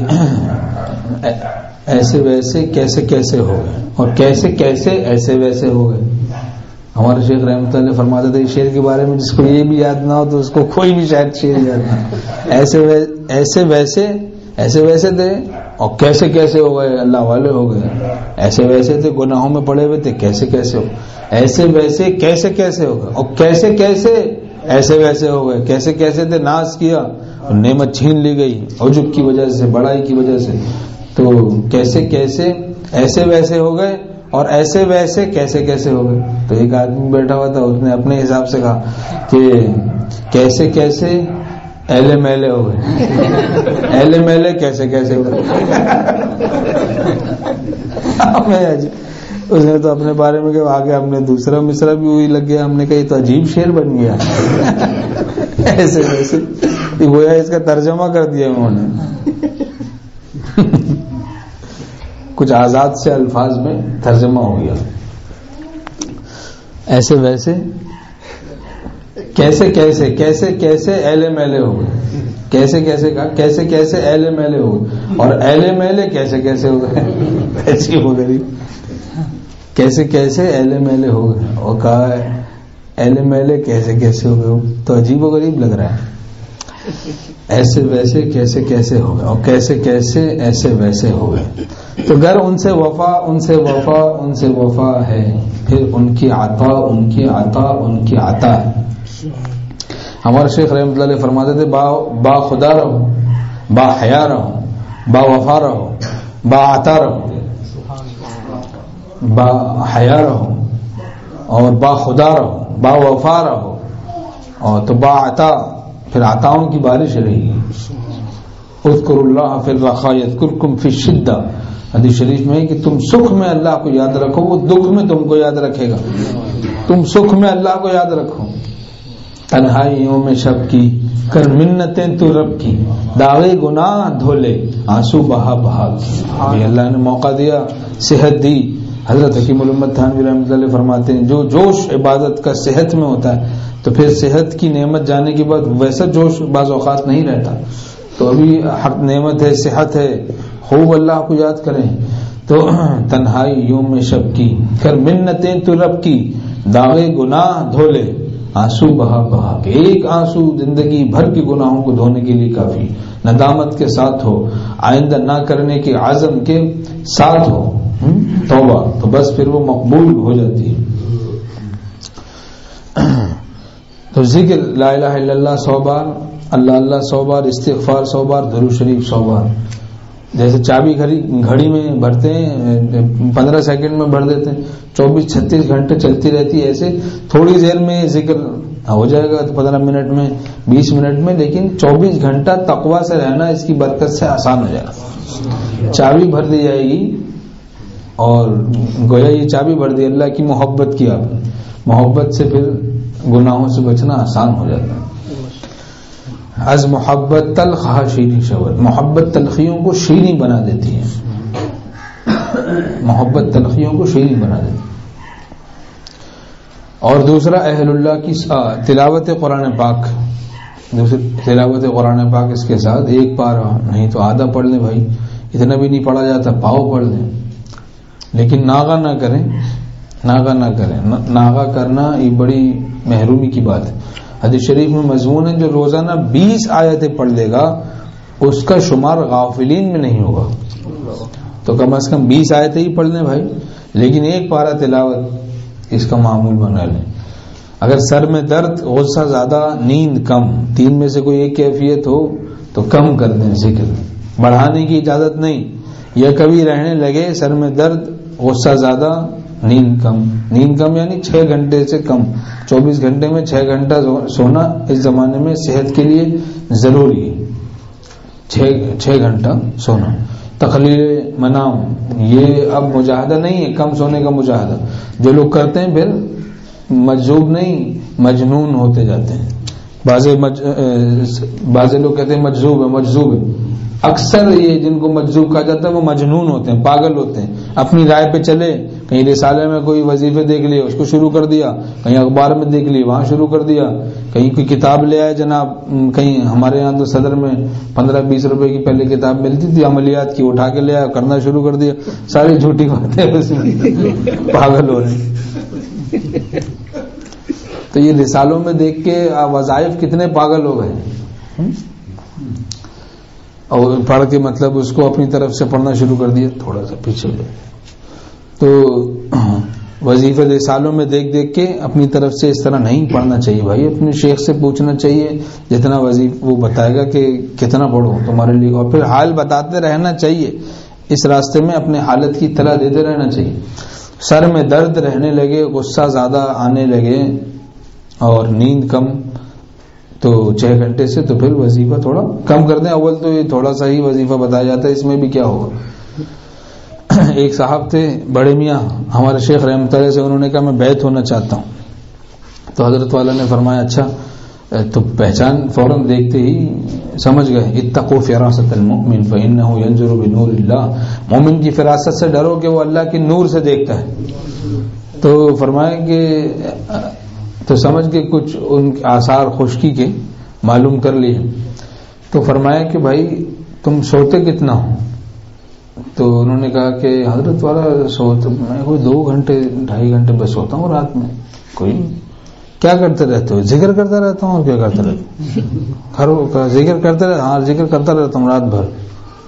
ایسے ویسے کیسے کیسے ہو گئے, اور کیسے کیسے ایسے ویسے ہو گئے. ہمارے شیخ رحمۃ اللہ فرماتے تھے شعر کے بارے میں جس کو یہ بھی یاد نہ ہو تو اس کو کوئی بھی شاید شعر یاد نہ ہو. ایسے ایسے ویسے ایسے ویسے تھے اور کیسے کیسے ہو گئے, اللہ والے ہو گئے. ایسے ویسے تھے گناہوں میں پڑے ہوئے تھے, کیسے کیسے ہو, ایسے ویسے کیسے کیسے ہو گئے, اور کیسے کیسے ایسے ویسے ہو گئے. کیسے کیسے تھے ناز کیا اور نعمت چھین لی گئی عجب کی وجہ سے, بڑائی کی وجہ سے. تو کیسے کیسے ایسے ویسے ہو گئے, اور ایسے ویسے کیسے کیسے ہو گئے. تو ایک آدمی بیٹھا ہوا تھا, اس نے اپنے حساب سے کہا کہ کیسے کیسے ایلے میلے ہو گئے, ایلے میلے کیسے کیسے ہو گئے. اس نے تو اپنے بارے میں کہ آگے ہم نے دوسرا مصرع بھی وہی لگ گیا. ہم نے کہا یہ تو عجیب شعر بن گیا. ایسے ویسے گویا اس کا ترجمہ کر دیا انہوں نے, کچھ آزاد سے الفاظ میں ترجمہ ہو گیا. ایسے ویسے کیسے کیسے کیسے کیسے ایلے میلے ہو گئے. کیسے کیسے کہا کیسے کیسے ایلے میلے ہو گئے, اور ایلے میلے کیسے کیسے ہو گئے. ایسی ہو گئی کیسے کیسے ایلے میلے ہو گئے, اور کہا ایلے میلے کیسے کیسے ہو گئے, تو عجیب و غریب لگ رہا ہے. ایسے ویسے کیسے کیسے ہو گئے, اور کیسے کیسے ایسے ویسے ہو گئے. تو گر ان سے وفا ان سے وفا ان سے وفا ہے، پھر ان کی عطا ان کی عطا ان کی عطا ہے۔ ہمارے شیخ رحمۃ اللہ علیہ فرماتے تھے با با خدا رہو، با حیا رہو، با وفا رہو، با عطا رہو، با حیا رہو اور با خدا رہو، با وفا رہو اور تو با عطا، پھر عطاؤں کی بارش رہی۔ اذکروا اللہ فی الرخاء یذکرکم فی الشدہ، حدیث شریف میں ہے کہ تم سکھ میں اللہ کو یاد رکھو، وہ دکھ میں تم کو یاد رکھے گا۔ تم سکھ میں اللہ کو یاد رکھو، تنہائیوں میں شب کی کر منتیں تو رب کی، داغے گناہ دھولے آنسو بہا بہا کی۔ ابھی اللہ نے موقع دیا، صحت دی۔ حضرت حکیم الامت تھانوی رحمۃ اللہ علیہ فرماتے ہیں جو جوش عبادت کا صحت میں ہوتا ہے تو پھر صحت کی نعمت جانے کے بعد ویسا جوش بعض اوقات نہیں رہتا۔ تو ابھی حق نعمت ہے، صحت ہے، خوب اللہ کو یاد کریں۔ تو تنہائی یوم میں شب کی کر منتیں تو رب کی، داغے گناہ دھولے آنسو بہا بہا کے۔ ایک آنسو زندگی بھر کے گناہوں کو دھونے کے لیے کافی، ندامت کے ساتھ ہو، آئندہ نہ کرنے کے عزم کے ساتھ ہو توبہ، تو بس پھر وہ مقبول ہو جاتی ہے۔ تو ذکر لا الہ الا اللہ سو بار، اللہ اللہ سو بار، استغفار سو بار، درود شریف سو بار۔ جیسے چابی گھڑی گھڑی میں بھرتے ہیں، پندرہ سیکنڈ میں بھر دیتے ہیں، چوبیس چھتیس گھنٹے چلتی رہتی ہے، ایسے تھوڑی دیر میں ذکر ہو جائے گا، تو پندرہ منٹ میں، بیس منٹ میں، لیکن چوبیس گھنٹہ تقویٰ سے رہنا اس کی برکت سے آسان ہو جائے گا۔ چابی بھر دی جائے گی اور گویا یہ چابی بھر دی اللہ کی محبت کی، آپ نے محبت سے پھر گناہوں سے بچنا آسان ہو جاتا ہے۔ از محبت تلخ شیریں شود، محبت تلخیوں کو شیریں بنا دیتی ہے، محبت تلخیوں کو شیریں بنا دیتی ہے۔ اور دوسرا اہل اللہ کی تلاوت قرآن پاک، دوسری تلاوت قرآن پاک، اس کے ساتھ ایک پارہ نہیں تو آدھا پڑھ لیں بھائی، اتنا بھی نہیں پڑھا جاتا، پاؤ پڑھ لیں، لیکن ناغا نہ کریں، ناغا نہ کریں، ناغا کرنا یہ بڑی محرومی کی بات ہے۔ حدیث شریف میں مضمون ہے جو روزانہ بیس آیتیں پڑھ لے گا اس کا شمار غافلین میں نہیں ہوگا، تو کم از کم بیس آیتیں ہی پڑھ لیں بھائی، لیکن ایک پارہ تلاوت اس کا معمول بنا لیں۔ اگر سر میں درد، غصہ زیادہ، نیند کم، تین میں سے کوئی ایک کیفیت ہو تو کم کر دیں ذکر، بڑھانے کی اجازت نہیں۔ یا کبھی رہنے لگے سر میں درد، غصہ زیادہ، نیند کم، نیند کم یعنی چھ گھنٹے سے کم، چوبیس گھنٹے میں چھ گھنٹہ سونا اس زمانے میں صحت کے لیے ضروری ہے، چھ گھنٹہ سونا۔ تخلیل منام یہ اب مجاہدہ نہیں ہے، کم سونے کا مجاہدہ، جو لوگ کرتے ہیں پھر مجذوب نہیں مجنون ہوتے جاتے ہیں۔ بعض مج... بعض لوگ کہتے ہیں مجذوب ہے، مجذوب ہے، اکثر یہ جن کو مجذوب کہا جاتا ہے وہ مجنون ہوتے ہیں، پاگل ہوتے ہیں، اپنی رائے پہ چلے، کہیں رسالے میں کوئی وظیفے دیکھ لیے اس کو شروع کر دیا، کہیں اخبار میں دیکھ لی وہاں شروع کر دیا، کہیں کوئی کتاب لے آئے جناب، کہیں ہمارے یہاں تو صدر میں پندرہ بیس روپے کی پہلے کتاب ملتی تھی عملیات کی، اٹھا کے لے آیا، کرنا شروع کر دیا، ساری جھوٹی باتیں اس میں، پاگل ہو رہے ہیں۔ تو یہ رسالوں میں دیکھ کے وظائف کتنے پاگل ہو گئے، اور پڑھ کے مطلب اس کو اپنی طرف سے پڑھنا شروع کر دیا، تھوڑا سا پیچھے لے۔ تو وظیفے رسالوں میں دیکھ دیکھ کے اپنی طرف سے اس طرح نہیں پڑھنا چاہیے بھائی، اپنے شیخ سے پوچھنا چاہیے جتنا وظیفہ وہ بتائے گا کہ کتنا پڑھو تمہارے لیے، اور پھر حال بتاتے رہنا چاہیے، اس راستے میں اپنے حالت کی اطلاع دیتے رہنا چاہیے۔ سر میں درد رہنے لگے، غصہ زیادہ آنے لگے اور نیند کم، تو چھ گھنٹے سے تو پھر وظیفہ تھوڑا کم کر دیں۔ اول تو یہ تھوڑا سا ہی وظیفہ بتایا جاتا ہے، اس میں بھی کیا ہوگا۔ ایک صاحب تھے بڑے میاں ہمارے شیخ رحمۃ اللہ سے، انہوں نے کہا میں بیعت ہونا چاہتا ہوں، تو حضرت والا نے فرمایا اچھا، تو پہچان فوراً دیکھتے ہی سمجھ گئے، اتقوا فراست المؤمن فانہ ینظر بنور اللہ، مومن کی فراست سے ڈرو کہ وہ اللہ کے نور سے دیکھتا ہے۔ تو فرمایا کہ تو سمجھ کے کچھ ان آثار خشکی کے معلوم کر لیے، تو فرمایا کہ بھائی تم سوتے کتنا ہو؟ تو انہوں نے کہا کہ حضرت والا سوتا میں کوئی دو گھنٹے ڈھائی گھنٹے بس سوتا ہوں رات میں۔ کوئی کیا کرتے رہتے ہو؟ ذکر کرتا رہتا ہوں، اور کیا کرتا رہتا ہوں؟ ذکر کرتے رہتا ہوں، ہاں ذکر کرتا رہتا ہوں رات بھر۔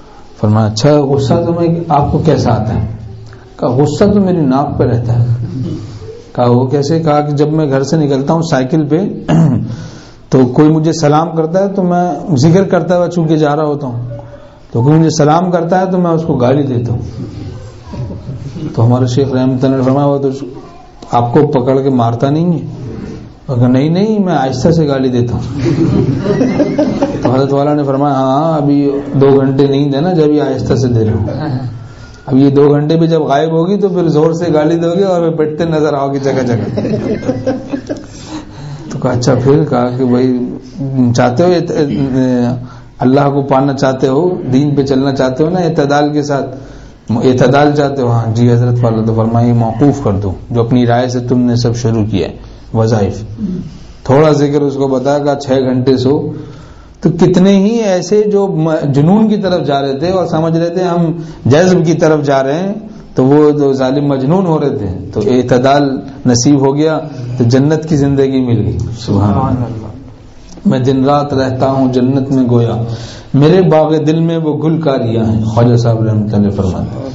فرمایا اچھا غصہ تمہیں آپ کو کیسا آتا ہے؟ کہا غصہ تو میری ناک پہ رہتا ہے. کہا وہ کیسے؟ کہا کہ جب میں گھر سے نکلتا ہوں سائیکل پہ تو کوئی مجھے سلام کرتا ہے تو میں ذکر کرتا ہوا چونکہ جا رہا ہوتا ہوں، تو کوئی مجھے سلام کرتا ہے تو میں اس کو گالی دیتا ہوں. تو ہمارے شیخ رحمۃ اللہ نے فرمایا وہ تو آپ کو پکڑ کے مارتا نہیں ہے؟ کہ نہیں نہیں میں آہستہ سے گالی دیتا ہوں. تو حضرت والا نے فرمایا ہاں ابھی دو گھنٹے نیند ہے نا جب یہ آہستہ سے دے رہا ہوں، اب یہ دو گھنٹے بھی جب غائب ہوگی تو پھر زور سے گالی دو گے اور پٹتے نظر آؤ گی جگہ جگہ. تو کہا اچھا پھر؟ کہا کہ بھائی چاہتے ہو اللہ کو پانا چاہتے ہو، دین پہ چلنا چاہتے ہو نا اعتدال کے ساتھ، اعتدال چاہتے ہو؟ ہاں جی حضرت والا. تو فرمائیے موقوف کر دو جو اپنی رائے سے تم نے سب شروع کیا ہے وظائف. تھوڑا ذکر اس کو بتا کہ چھ گھنٹے سو. تو کتنے ہی ایسے جو جنون کی طرف جا رہے تھے اور سمجھ رہے تھے ہم جذب کی طرف جا رہے ہیں، تو وہ جو ظالم مجنون ہو رہے تھے. تو اعتدال نصیب ہو گیا تو جنت کی زندگی مل گئی. سبحان اللہ. میں دن رات رہتا ہوں جنت میں گویا، میرے باغ دل میں وہ گل کاریاں ہیں. خواجہ صاحب رحمۃ اللہ فرماتے.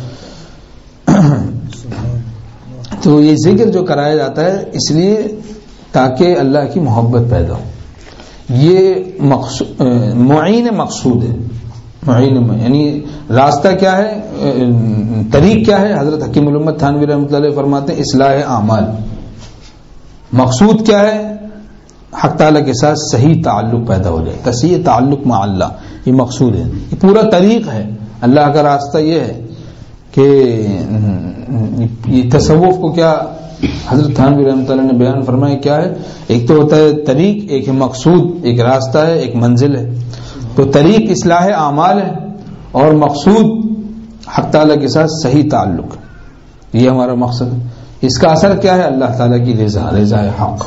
تو یہ ذکر جو کرایا جاتا ہے اس لیے تاکہ اللہ کی محبت پیدا ہو. یہ مقصود معین مقصود ہے. معین یعنی راستہ کیا ہے، طریق کیا ہے؟ حضرت حکیم الامت تھانوی رحمۃ اللہ علیہ فرماتے ہیں اصلاح اعمال. مقصود کیا ہے؟ حق تعالیٰ کے ساتھ صحیح تعلق پیدا ہو جائے، تصحیح تعلق مع اللہ، یہ مقصود ہے. یہ پورا طریق ہے. اللہ کا راستہ یہ ہے کہ یہ تصوف کو کیا حضرت تھانوی رحمۃ اللہ نے بیان فرمایا کیا ہے؟ ایک تو ہوتا ہے طریق، ایک ہے مقصود، ایک راستہ ہے، ایک منزل ہے. تو طریق اصلاح اعمال ہے اور مقصود حق تعالیٰ کے ساتھ صحیح تعلق. یہ ہمارا مقصد ہے. اس کا اثر کیا ہے؟ اللہ تعالیٰ کی رضا، رضا حق.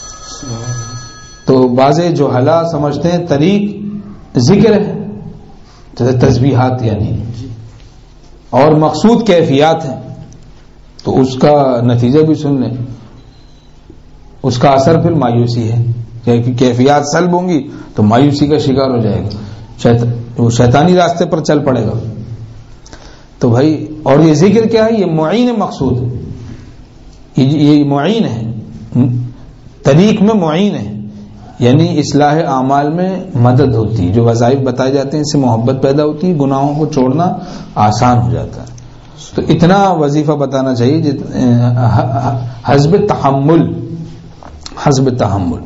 تو بعض جہلا سمجھتے ہیں طریق ذکر ہے جیسے تسبیحات یعنی، اور مقصود کیفیات ہیں. تو اس کا نتیجہ بھی سن لیں، اس کا اثر پھر مایوسی ہے. کہ کیفیات سلب ہوں گی تو مایوسی کا شکار ہو جائے گا، وہ شیطانی راستے پر چل پڑے گا. تو بھائی اور یہ ذکر کیا ہے؟ یہ معین مقصود ہے. یہ معین ہے، طریق میں معین ہے، یعنی اصلاح اعمال میں مدد ہوتی ہے. جو وظائف بتائے جاتے ہیں اس سے محبت پیدا ہوتی ہے، گناہوں کو چھوڑنا آسان ہو جاتا ہے. تو اتنا وظیفہ بتانا چاہیے حسب تحمل، حسب تحمل.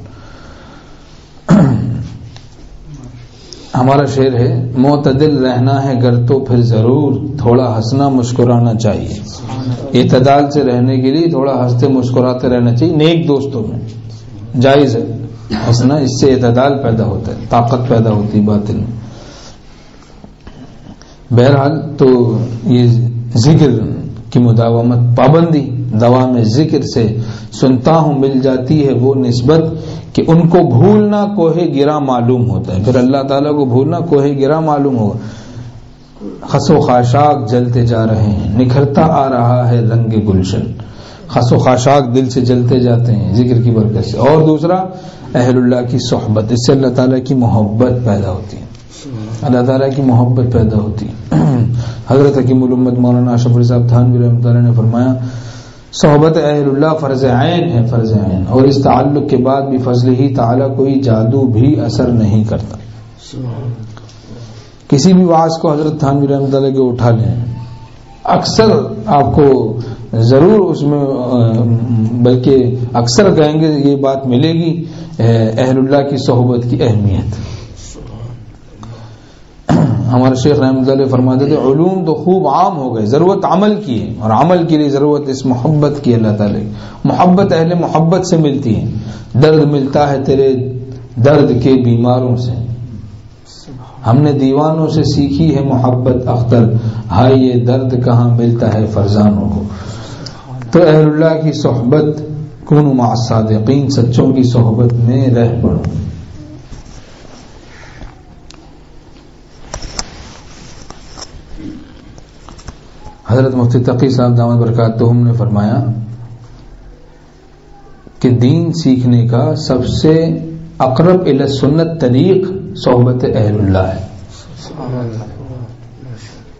ہمارا شعر ہے معتدل رہنا ہے گر تو پھر ضرور تھوڑا ہنسنا مسکرانا چاہیے. اعتدال سے رہنے کے لیے تھوڑا ہنستے مسکراتے رہنا چاہیے. نیک دوستوں میں جائز ہے ہنسنا، اس سے اعتدال پیدا ہوتا ہے، طاقت پیدا ہوتی باطن میں. بہرحال تو یہ ذکر کی مداومت، پابندی دوام ذکر سے سنتا ہوں مل جاتی ہے وہ نسبت کہ ان کو بھولنا کوہ گرا معلوم ہوتا ہے. پھر اللہ تعالیٰ کو بھولنا کوہ گرا معلوم ہوگا. خس و خاشاک جلتے جا رہے ہیں، نکھرتا آ رہا ہے رنگ گلشن. خس و خاشاک دل سے جلتے جاتے ہیں ذکر کی برکت سے. اور دوسرا اہل اللہ کی صحبت، اس سے اللہ تعالیٰ کی محبت پیدا ہوتی ہے، اللہ تعالیٰ کی محبت پیدا ہوتی ہے. حضرت حکیم الامت مولانا اشرف علی صاحب تھانوی رحمۃ اللہ نے فرمایا صحبت اہل اللہ فرض عین ہے، فرض عین. اور اس تعلق کے بعد بھی فضل ہی تعالیٰ کوئی جادو بھی اثر نہیں کرتا. کسی بھی واعظ کو حضرت تھانوی رحمۃ اللہ کے اٹھا لیں، اکثر آپ کو ضرور اس میں بلکہ اکثر کہیں گے یہ بات ملے گی اہل اللہ کی صحبت کی اہمیت. ہمارے شیخ رحمۃ اللہ علیہ فرماتے تھے علوم تو خوب عام ہو گئے، ضرورت عمل کی ہے، اور عمل کے لیے ضرورت اس محبت کی. اللہ تعالی محبت اہل محبت سے ملتی ہے. درد ملتا ہے تیرے درد کے بیماروں سے، ہم نے دیوانوں سے سیکھی ہے محبت اختر، ہائے یہ درد کہاں ملتا ہے فرزانوں کو. تو اہل اللہ کی صحبت، کونوا مع الصادقین، سچوں کی صحبت میں رہ پڑو. حضرت مفتی تقی صاحب دامت برکاتہم نے فرمایا کہ دین سیکھنے کا سب سے اقرب الی سنت طریق صحبت اہل اللہ ہے.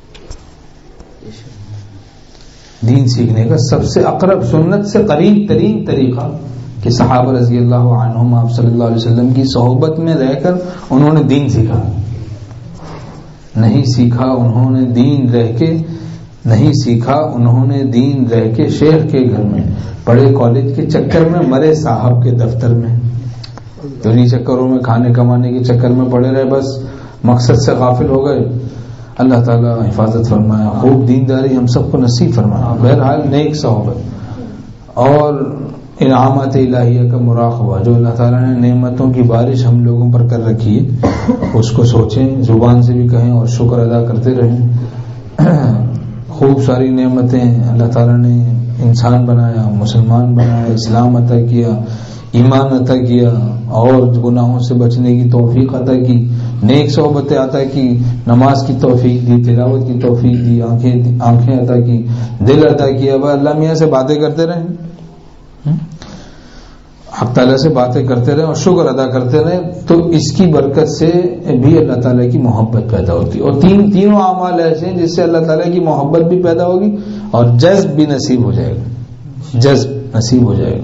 دین سیکھنے کا سب سے اقرب، سنت سے قریب ترین طریقہ کہ صحابہ رضی اللہ عنہم آپ صلی اللہ علیہ وسلم کی صحبت میں رہ کر انہوں نے دین سیکھا. نہیں سیکھا انہوں نے دین رہ کے نہیں سیکھا انہوں نے دین رہ کے شیخ کے گھر میں، پڑھے کالج کے چکر میں، مرے صاحب کے دفتر میں. دنیا چکروں میں، کھانے کمانے کے چکر میں پڑے رہے، بس مقصد سے غافل ہو گئے. اللہ تعالیٰ حفاظت فرمایا، خوب دینداری ہم سب کو نصیب فرمایا. بہرحال نیک صحبت اور انعامات الہیہ کا مراقبہ، جو اللہ تعالیٰ نے نعمتوں کی بارش ہم لوگوں پر کر رکھی ہے، اس کو سوچیں، زبان سے بھی کہیں اور شکر ادا کرتے رہیں. خوب ساری نعمتیں اللہ تعالیٰ نے انسان بنایا، مسلمان بنایا، اسلام عطا کیا، ایمان عطا کیا، اور گناہوں سے بچنے کی توفیق عطا کی، نیک صحبتیں عطا کی، نماز کی توفیق دی، تلاوت کی توفیق دی، آنکھیں آنکھیں عطا کی، دل عطا کیا. اب اللہ میاں سے باتیں کرتے رہیں، حق تعالیٰ سے باتیں کرتے رہیں اور شکر ادا کرتے رہیں، تو اس کی برکت سے بھی اللہ تعالیٰ کی محبت پیدا ہوتی ہے. اور تین تینوں اعمال ایسے ہیں جس سے اللہ تعالیٰ کی محبت بھی پیدا ہوگی اور جذب بھی نصیب ہو جائے گا، جذب نصیب ہو جائے گا.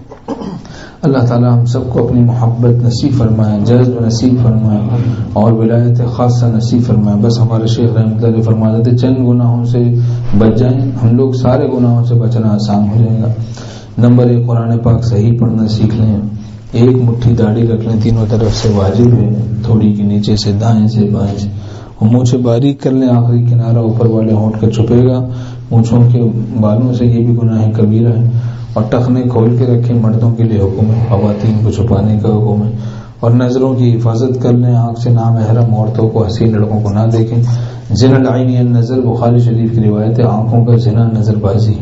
اللہ تعالیٰ ہم سب کو اپنی محبت نصیب فرمائے، جذب نصیب فرمائے اور ولایت خاصہ نصیب فرمائے. بس ہمارے شیخ رحمۃ اللہ فرماتے تھے چند گناہوں سے بچ جائیں، ہم لوگ سارے گناہوں سے بچنا آسان ہو جائے گا. نمبر ایک، قرآن پاک صحیح پڑھنا سیکھ لیں. ایک مٹھی داڑھی رکھ لیں، تینوں طرف سے واجب ہے، تھوڑی کی نیچے سے، دائیں سے بائیں سے، اور مونچھیں باریک کر لیں، آخری کنارہ اوپر والے ہونٹ کا چھپے گا. مونچھوں کے بالوں سے یہ بھی گناہ کبیرہ ہے. اور ٹخنے کھول کے رکھیں، مردوں کے لیے حکم ہے، خواتین کو چھپانے کا حکم ہے. اور نظروں کی حفاظت کر لیں، آنکھ سے نامحرم عورتوں کو، حسین لڑکوں کو نہ دیکھیں. زنا العین النظر، بخاری شریف کی روایت ہے، آنکھوں کا زنا نظر بازی.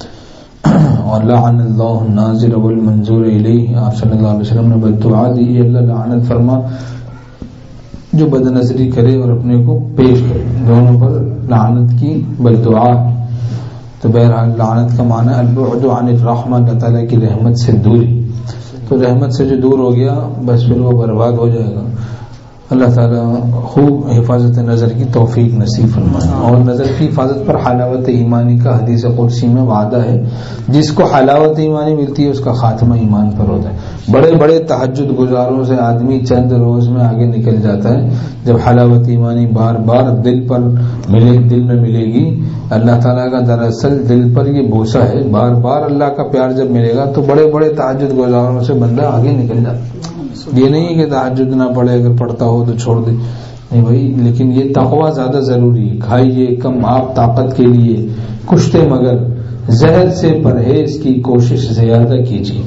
اور لعن اللہ الناظر والمنظور الیہ، آپ صلی اللہ علیہ وسلم نے بد دعا دی، اللہ لعنت فرما جو بد نظری کرے اور اپنے کو پیش کرے، دونوں پر لعنت کی بد دعا. تو بہرحال لعنت کا معنی البعد عن الرحمہ، اللہ تعالیٰ کی رحمت سے دوری. تو رحمت سے جو دور ہو گیا بس پھر وہ برباد ہو جائے گا. اللہ تعالیٰ خوب حفاظت نظر کی توفیق نصیب فرمائے. اور نظر کی حفاظت پر حلاوت ایمانی کا حدیث قدسی میں وعدہ ہے، جس کو حلاوت ایمانی ملتی ہے اس کا خاتمہ ایمان پر ہوتا ہے. بڑے بڑے تہجد گزاروں سے آدمی چند روز میں آگے نکل جاتا ہے. جب حلاوت ایمانی بار بار دل پر ملے، دل میں ملے گی، اللہ تعالیٰ کا دراصل دل پر یہ بوسہ ہے، بار بار اللہ کا پیار جب ملے گا تو بڑے بڑے تہجد گزاروں سے بندہ آگے نکل جاتا ہے. یہ نہیں کہ تہجد نہ پڑھے، اگر پڑھتا ہو تو چھوڑ دے، نہیں بھائی، لیکن یہ تقوی زیادہ ضروری ہے. کھائیے کم آپ طاقت کے لیے، کشتے مگر زہر سے پرہیز کی کوشش زیادہ کیجیے.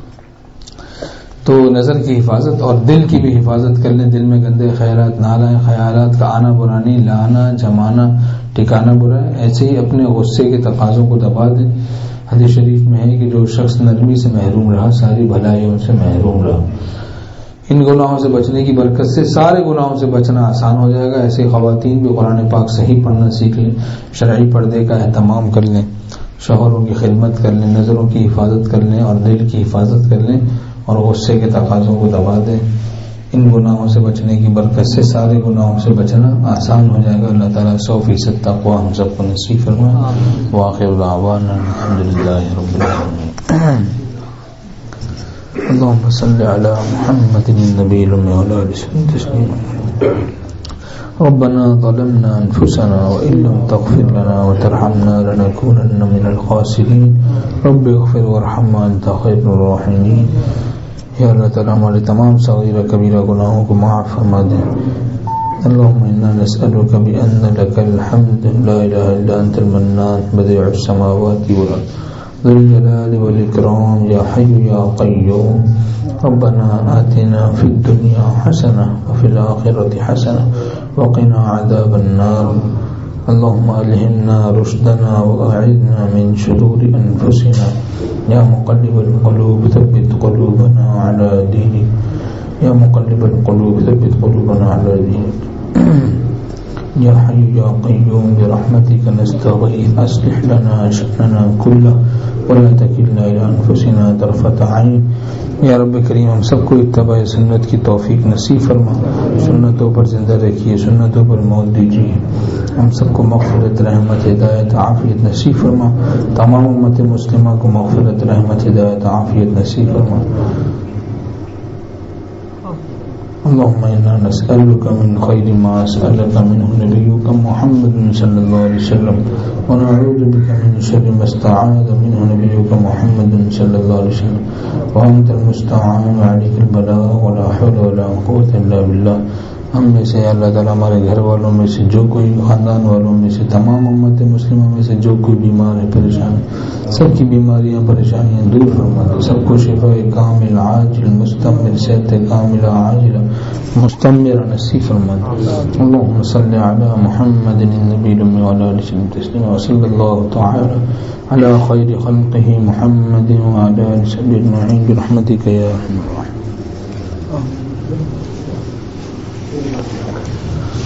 تو نظر کی حفاظت اور دل کی بھی حفاظت کر لیں. دل میں گندے خیالات نہ لائیں، خیالات کا آنا برا نہیں، لانا جمانا ٹھکانا برا ہے. ایسے ہی اپنے غصے کے تقاضوں کو دبا دیں. حدیث شریف میں ہے کہ جو شخص نرمی سے محروم رہا ساری بھلائیوں سے محروم رہا. ان گناہوں سے بچنے کی برکت سے سارے گناہوں سے بچنا آسان ہو جائے گا. ایسے خواتین بھی قرآن پاک صحیح پڑھنا سیکھ لیں، شرعی پردے کا اہتمام کر لیں، شوہروں کی خدمت کر لیں، نظروں کی حفاظت کر لیں اور دل کی حفاظت کر لیں اور غصے کے تقاضوں کو دبا دیں. ان گناہوں سے بچنے کی برکت سے سارے گناہوں سے بچنا آسان ہو جائے گا. اللہ تعالیٰ سو فیصد تقویٰ ہم سب کو نصیب فرمائے. وآخر دعوانا الحمدللہ رب العالمین. اللهم صل على محمد النبي الأمي وعلى آله وصحبه تسليما. ربنا ظلمنا أنفسنا وإن لم تغفر لنا وترحمنا لنكونن من الخاسرين. رب اغفر وارحم وأنت خير الراحمين. یا اللہ تعالیٰ ہمارے تمام صغیرہ کبیرہ گناہوں کو معاف فرما دے. اللهم إنا نسألك بأن لك الحمد لا إله إلا أنت المنان بديع السماوات والأرض ذو الجلال والإكرام يا حي يا قيوم. ربنا آتنا في الدنيا حسنة وفي الآخرة حسنة وقنا عذاب النار. اللهم ألهمنا رشدنا وأعذنا من شرور أنفسنا. يا مقلب القلوب ثبت قلوبنا على دينك. يا مقلب القلوب ثبت قلوبنا على دينك. يا حي يا قيوم برحمتك نستغيث أصلح لنا شأننا كله ولا تكلنا إلى أنفسنا طرفة عين. یا رب کریم ہم سب کو اتباع سنت کی توفیق نصیب فرما، سنتوں پر زندہ رکھیے، سنتوں پر موت دیجیے. ہم سب کو مغفرت، رحمت، ہدایت، عافیت نصیب فرما. تمام امت مسلمہ کو مغفرت، رحمت، ہدایت، عافیت نصیب فرما. اللهم إنا نسألك من خير ما سألك منه نبيك محمد صلى الله عليه وسلم، ونعوذ بك من شر ما استعاذ منه نبيك محمد صلى الله عليه وسلم، وأنت المستعان وعليك البلاء ولا حول ولا قوة إلا بالله. ہم میں سے اللہ تعالیٰ ہمارے گھر والوں میں سے جو کوئی، خاندان والوں میں سے، تمام امت مسلمہ میں سے جو کوئی بیمار ہے، پریشان ہے، سب کی بیماریاں پریشانیاں دور فرما دے. سب کو شفاء کامل عاجل مستمر، صحت کامل عاجل مستمر نصیب فرما دے. اللهم صل على محمد النبي الأمي وعلى آله وسلم تسليما. وصلى الله تعالى على خير خلقه محمد وعلى آله وصحبه أجمعين برحمتك يا أرحم الراحمين.